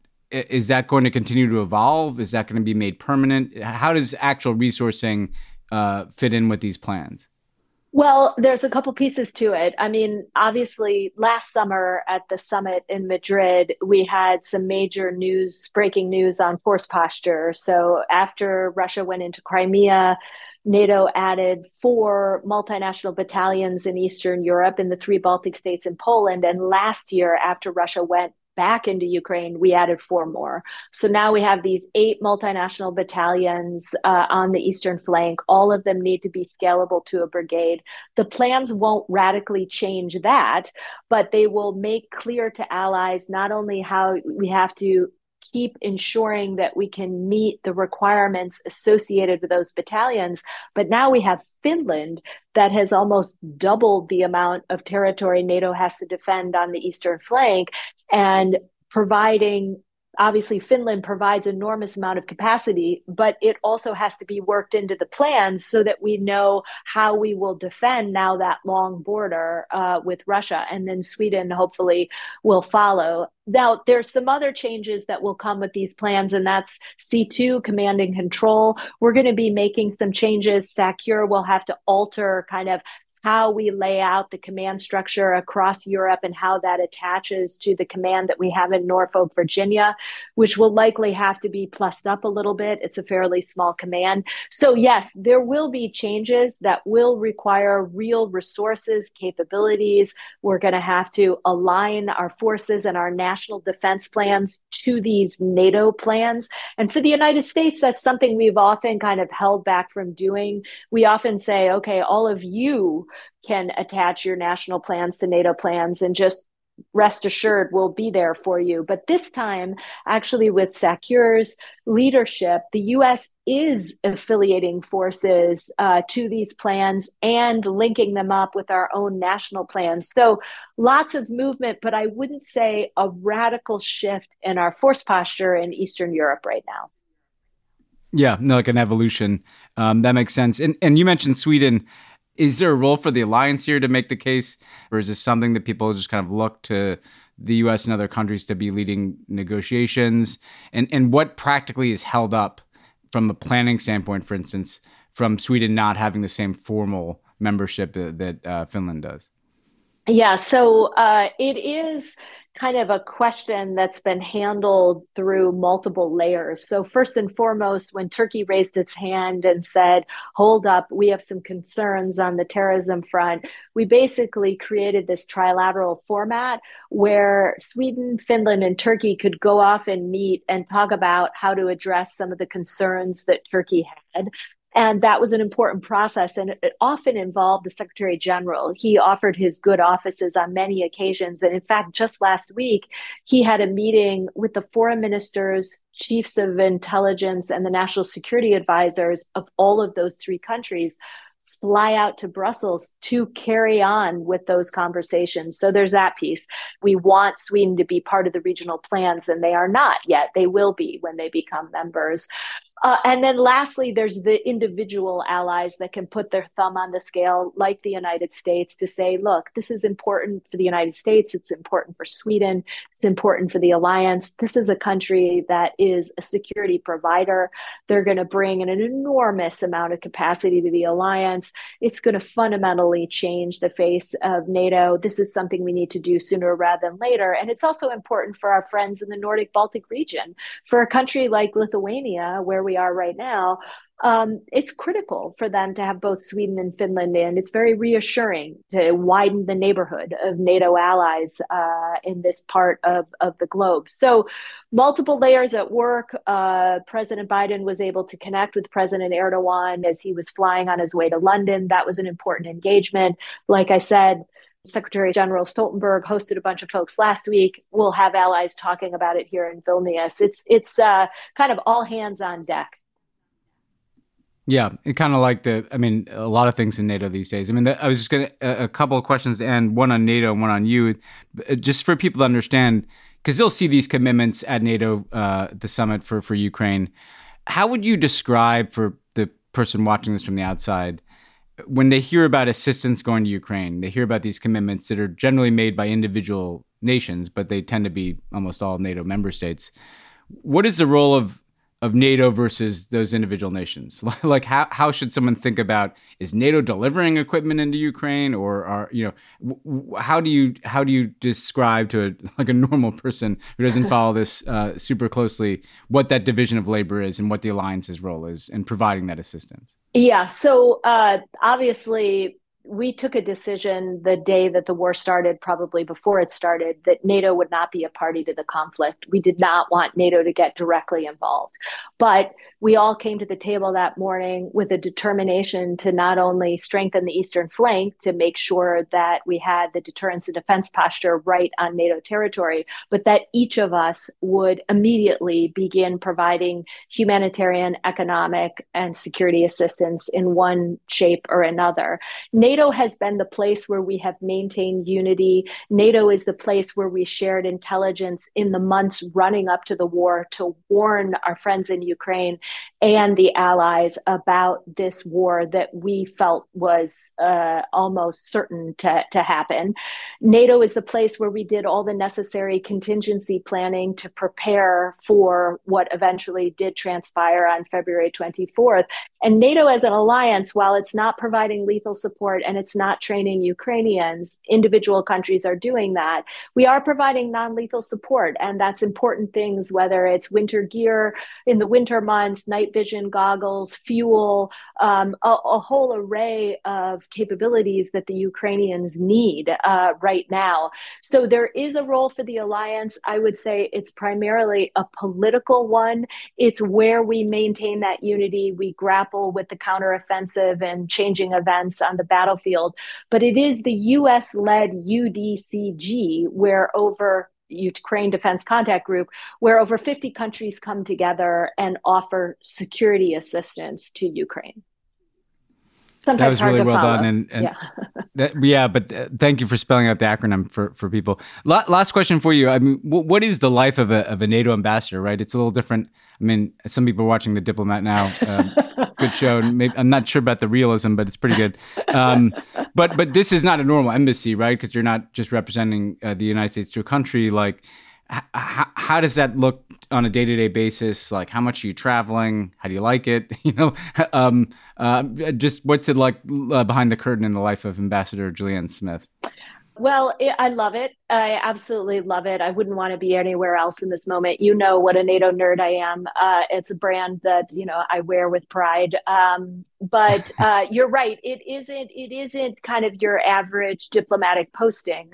that going to continue to evolve? Is that going to be made permanent? How does actual resourcing fit in with these plans? Well, there's a couple pieces to it. I mean, obviously, last summer at the summit in Madrid, we had some major breaking news on force posture. So after Russia went into Crimea, NATO added 4 multinational battalions in Eastern Europe, in the 3 Baltic states and Poland. And last year, after Russia went back into Ukraine, we added 4 more. So now we have these 8 multinational battalions on the eastern flank. All of them need to be scalable to a brigade. The plans won't radically change that, but they will make clear to allies not only how we have to keep ensuring that we can meet the requirements associated with those battalions. But now we have Finland that has almost doubled the amount of territory NATO has to defend on the eastern flank, and obviously Finland provides enormous amount of capacity, but it also has to be worked into the plans so that we know how we will defend now that long border with Russia. And then Sweden hopefully will follow. Now, there's some other changes that will come with these plans, and that's C2, command and control. We're going to be making some changes. SACEUR will have to alter kind of how we lay out the command structure across Europe and how that attaches to the command that we have in Norfolk, Virginia, which will likely have to be plussed up a little bit. It's a fairly small command. So yes, there will be changes that will require real resources, capabilities. We're going to have to align our forces and our national defense plans to these NATO plans. And for the United States, that's something we've often kind of held back from doing. We often say, okay, all of you can attach your national plans to NATO plans and just rest assured we'll be there for you. But this time, actually with SACEUR's leadership, the U.S. is affiliating forces to these plans and linking them up with our own national plans. So lots of movement, but I wouldn't say a radical shift in our force posture in Eastern Europe right now. Yeah, no, like an evolution. That makes sense. And you mentioned Sweden. Is there a role for the alliance here to make the case, or is this something that people just kind of look to the U.S. and other countries to be leading negotiations? And what practically is held up from a planning standpoint, for instance, from Sweden not having the same formal membership that Finland does? Yeah, so it is kind of a question that's been handled through multiple layers. So first and foremost, when Turkey raised its hand and said, hold up, we have some concerns on the terrorism front, we basically created this trilateral format where Sweden, Finland, and Turkey could go off and meet and talk about how to address some of the concerns that Turkey had. And that was an important process. And it often involved the Secretary General. He offered his good offices on many occasions. And in fact, just last week, he had a meeting with the foreign ministers, chiefs of intelligence, and the national security advisors of all of those three countries fly out to Brussels to carry on with those conversations. So there's that piece. We want Sweden to be part of the regional plans, and they are not yet. They will be when they become members. And then lastly, there's the individual allies that can put their thumb on the scale, like the United States, to say, look, this is important for the United States. It's important for Sweden. It's important for the alliance. This is a country that is a security provider. They're going to bring an enormous amount of capacity to the alliance. It's going to fundamentally change the face of NATO. This is something we need to do sooner rather than later. And it's also important for our friends in the Nordic Baltic region. For a country like Lithuania, where we are right now, it's critical for them to have both Sweden and Finland in. It's very reassuring to widen the neighborhood of NATO allies in this part of the globe. So multiple layers at work. President Biden was able to connect with President Erdogan as he was flying on his way to London. That was an important engagement. Like I said, Secretary General Stoltenberg hosted a bunch of folks last week. We'll have allies talking about it here in Vilnius. It's kind of all hands on deck. Yeah, it kind of like a lot of things in NATO these days. I mean, I was just going to, a couple of questions, and one on NATO and one on you, just for people to understand, because they'll see these commitments at NATO, the summit for Ukraine. How would you describe, for the person watching this from the outside, when they hear about assistance going to Ukraine, they hear about these commitments that are generally made by individual nations, but they tend to be almost all NATO member states. What is the role of NATO versus those individual nations? Like how should someone think about, is NATO delivering equipment into Ukraine, or how do you describe to a normal person who doesn't follow this super closely what that division of labor is and what the alliance's role is in providing that assistance? Yeah, so obviously we took a decision the day that the war started, probably before it started, that NATO would not be a party to the conflict. We did not want NATO to get directly involved. But we all came to the table that morning with a determination to not only strengthen the eastern flank to make sure that we had the deterrence and defense posture right on NATO territory, but that each of us would immediately begin providing humanitarian, economic, and security assistance in one shape or another. NATO has been the place where we have maintained unity. NATO is the place where we shared intelligence in the months running up to the war to warn our friends in Ukraine and the allies about this war that we felt was almost certain to happen. NATO is the place where we did all the necessary contingency planning to prepare for what eventually did transpire on February 24th. And NATO as an alliance, while it's not providing lethal support and it's not training Ukrainians, individual countries are doing that. We are providing non-lethal support, and that's important things, whether it's winter gear in the winter months, night vision goggles, fuel, a whole array of capabilities that the Ukrainians need right now. So there is a role for the alliance. I would say it's primarily a political one. It's where we maintain that unity. We grapple with the counteroffensive and changing events on the battlefield. But it is the U.S.-led UDCG, where over Ukraine Defense Contact Group, where over 50 countries come together and offer security assistance to Ukraine. Sometimes that was hard really to well follow. done, Yeah. But thank you for spelling out the acronym for people. Last question for you. I mean, what is the life of a NATO ambassador? Right, it's a little different. I mean, some people are watching The Diplomat now. Good show. Maybe, I'm not sure about the realism, but it's pretty good. But this is not a normal embassy, right? Because you're not just representing the United States to a country. Like, how does that look on a day-to-day basis? Like, how much are you traveling? How do you like it? Just what's it like behind the curtain in the life of Ambassador Julianne Smith? Well, I love it. I absolutely love it. I wouldn't want to be anywhere else in this moment. You know what a NATO nerd I am. It's a brand that, I wear with pride. But you're right. It isn't kind of your average diplomatic posting.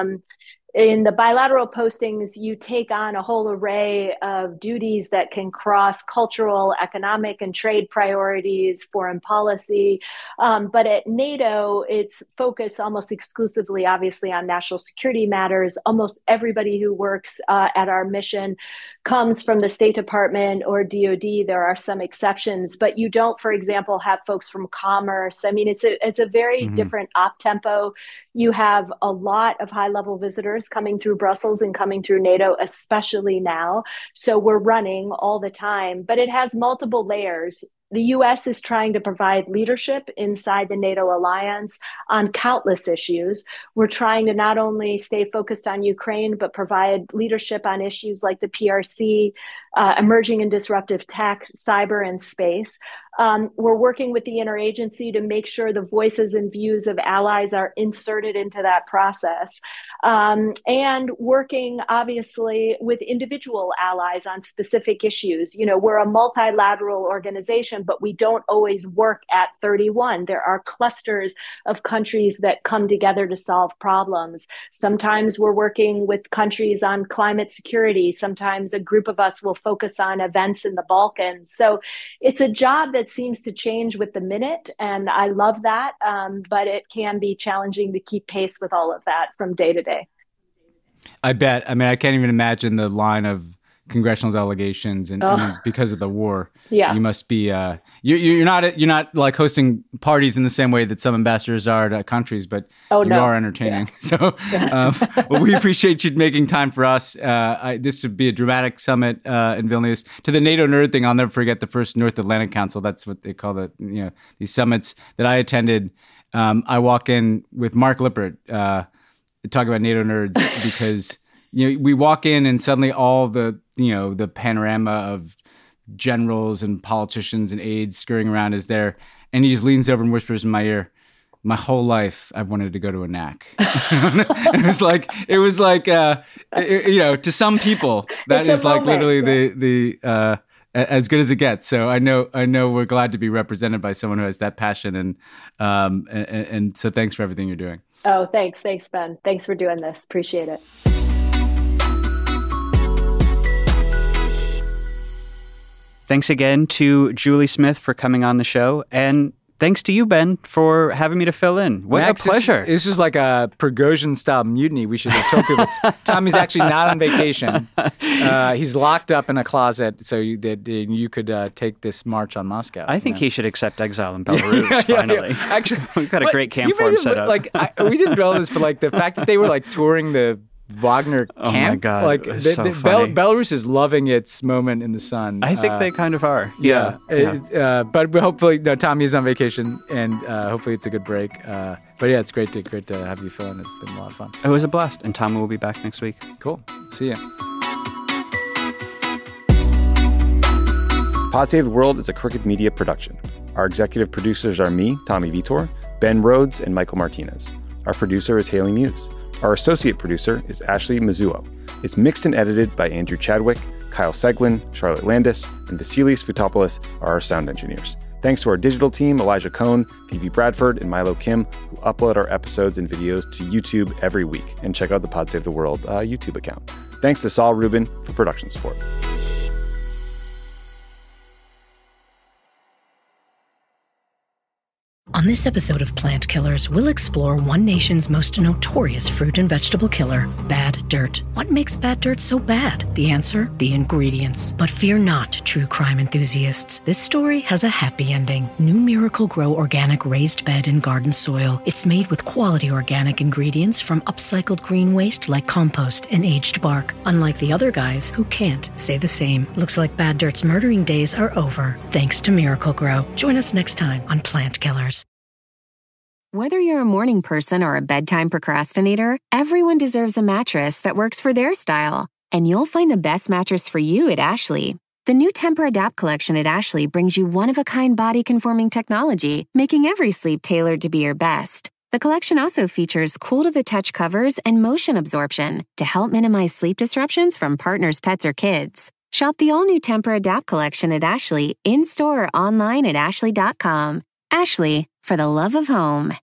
In the bilateral postings, you take on a whole array of duties that can cross cultural, economic, and trade priorities, foreign policy. But at NATO, it's focused almost exclusively, obviously, on national security matters. Almost everybody who works at our mission comes from the State Department or DoD. There are some exceptions, but you don't, for example, have folks from commerce. I mean, it's a very different op tempo. You have a lot of high-level visitors coming through Brussels and coming through NATO, especially now. So we're running all the time, but it has multiple layers. The U.S. is trying to provide leadership inside the NATO alliance on countless issues. We're trying to not only stay focused on Ukraine, but provide leadership on issues like the PRC, emerging and disruptive tech, cyber, and space. We're working with the interagency to make sure the voices and views of allies are inserted into that process. And working, obviously, with individual allies on specific issues. We're a multilateral organization, but we don't always work at 31. There are clusters of countries that come together to solve problems. Sometimes we're working with countries on climate security. Sometimes a group of us will focus on events in the Balkans. So it's a job that seems to change with the minute, and I love that, but it can be challenging to keep pace with all of that from day to day. I bet. I mean, I can't even imagine the line of congressional delegations, and because of the war, you must be. You're not like hosting parties in the same way that some ambassadors are to countries, but you are entertaining. Yeah. So, well, we appreciate you making time for us. This would be a dramatic summit in Vilnius. To the NATO nerd thing, I'll never forget the first North Atlantic Council. That's what they call these summits that I attended. I walk in with Mark Lippert, talk about NATO nerds because. We walk in and suddenly all the panorama of generals and politicians and aides scurrying around is there. And he just leans over and whispers in my ear, my whole life, I've wanted to go to a NAC. It was like, to some people, that is like literally the as good as it gets. So I know we're glad to be represented by someone who has that passion. And so thanks for everything you're doing. Oh, thanks, Ben. Thanks for doing this. Appreciate it. Thanks again to Julie Smith for coming on the show. And thanks to you, Ben, for having me to fill in. What Max, a pleasure. This is like a Prigozhin-style mutiny. We should have told people. Tommy's actually not on vacation. He's locked up in a closet so you could take this march on Moscow. I think he should accept exile in Belarus, finally. Yeah. Actually, we've got a great camp for him set up. We didn't dwell on this, but the fact that they were touring the Wagner camp. Oh my God, it was so funny. Belarus is loving its moment in the sun. I think they kind of are. Yeah. But hopefully, Tommy is on vacation, and hopefully it's a good break. But yeah, it's great to have you fill in. It's been a lot of fun. It was a blast, and Tommy will be back next week. Cool. See ya. Pod Save the World is a Crooked Media production. Our executive producers are me, Tommy Vitor, Ben Rhodes, and Michael Martinez. Our producer is Haley Muse. Our associate producer is Ashley Mizuo. It's mixed and edited by Andrew Chadwick, Kyle Seglin, Charlotte Landis, and Vasilis Foutopoulos are our sound engineers. Thanks to our digital team, Elijah Cohn, Phoebe Bradford, and Milo Kim, who upload our episodes and videos to YouTube every week. And check out the Pod Save the World YouTube account. Thanks to Saul Rubin for production support. On this episode of Plant Killers, we'll explore one nation's most notorious fruit and vegetable killer, bad dirt. What makes bad dirt so bad? The answer? The ingredients. But fear not, true crime enthusiasts. This story has a happy ending. New Miracle-Gro Organic Raised Bed and Garden Soil. It's made with quality organic ingredients from upcycled green waste like compost and aged bark. Unlike the other guys who can't say the same. Looks like bad dirt's murdering days are over, thanks to Miracle-Gro. Join us next time on Plant Killers. Whether you're a morning person or a bedtime procrastinator, everyone deserves a mattress that works for their style. And you'll find the best mattress for you at Ashley. The new Tempur-Adapt collection at Ashley brings you one-of-a-kind body-conforming technology, making every sleep tailored to be your best. The collection also features cool-to-the-touch covers and motion absorption to help minimize sleep disruptions from partners, pets, or kids. Shop the all-new Tempur-Adapt collection at Ashley, in-store or online at ashley.com. Ashley, for the love of home.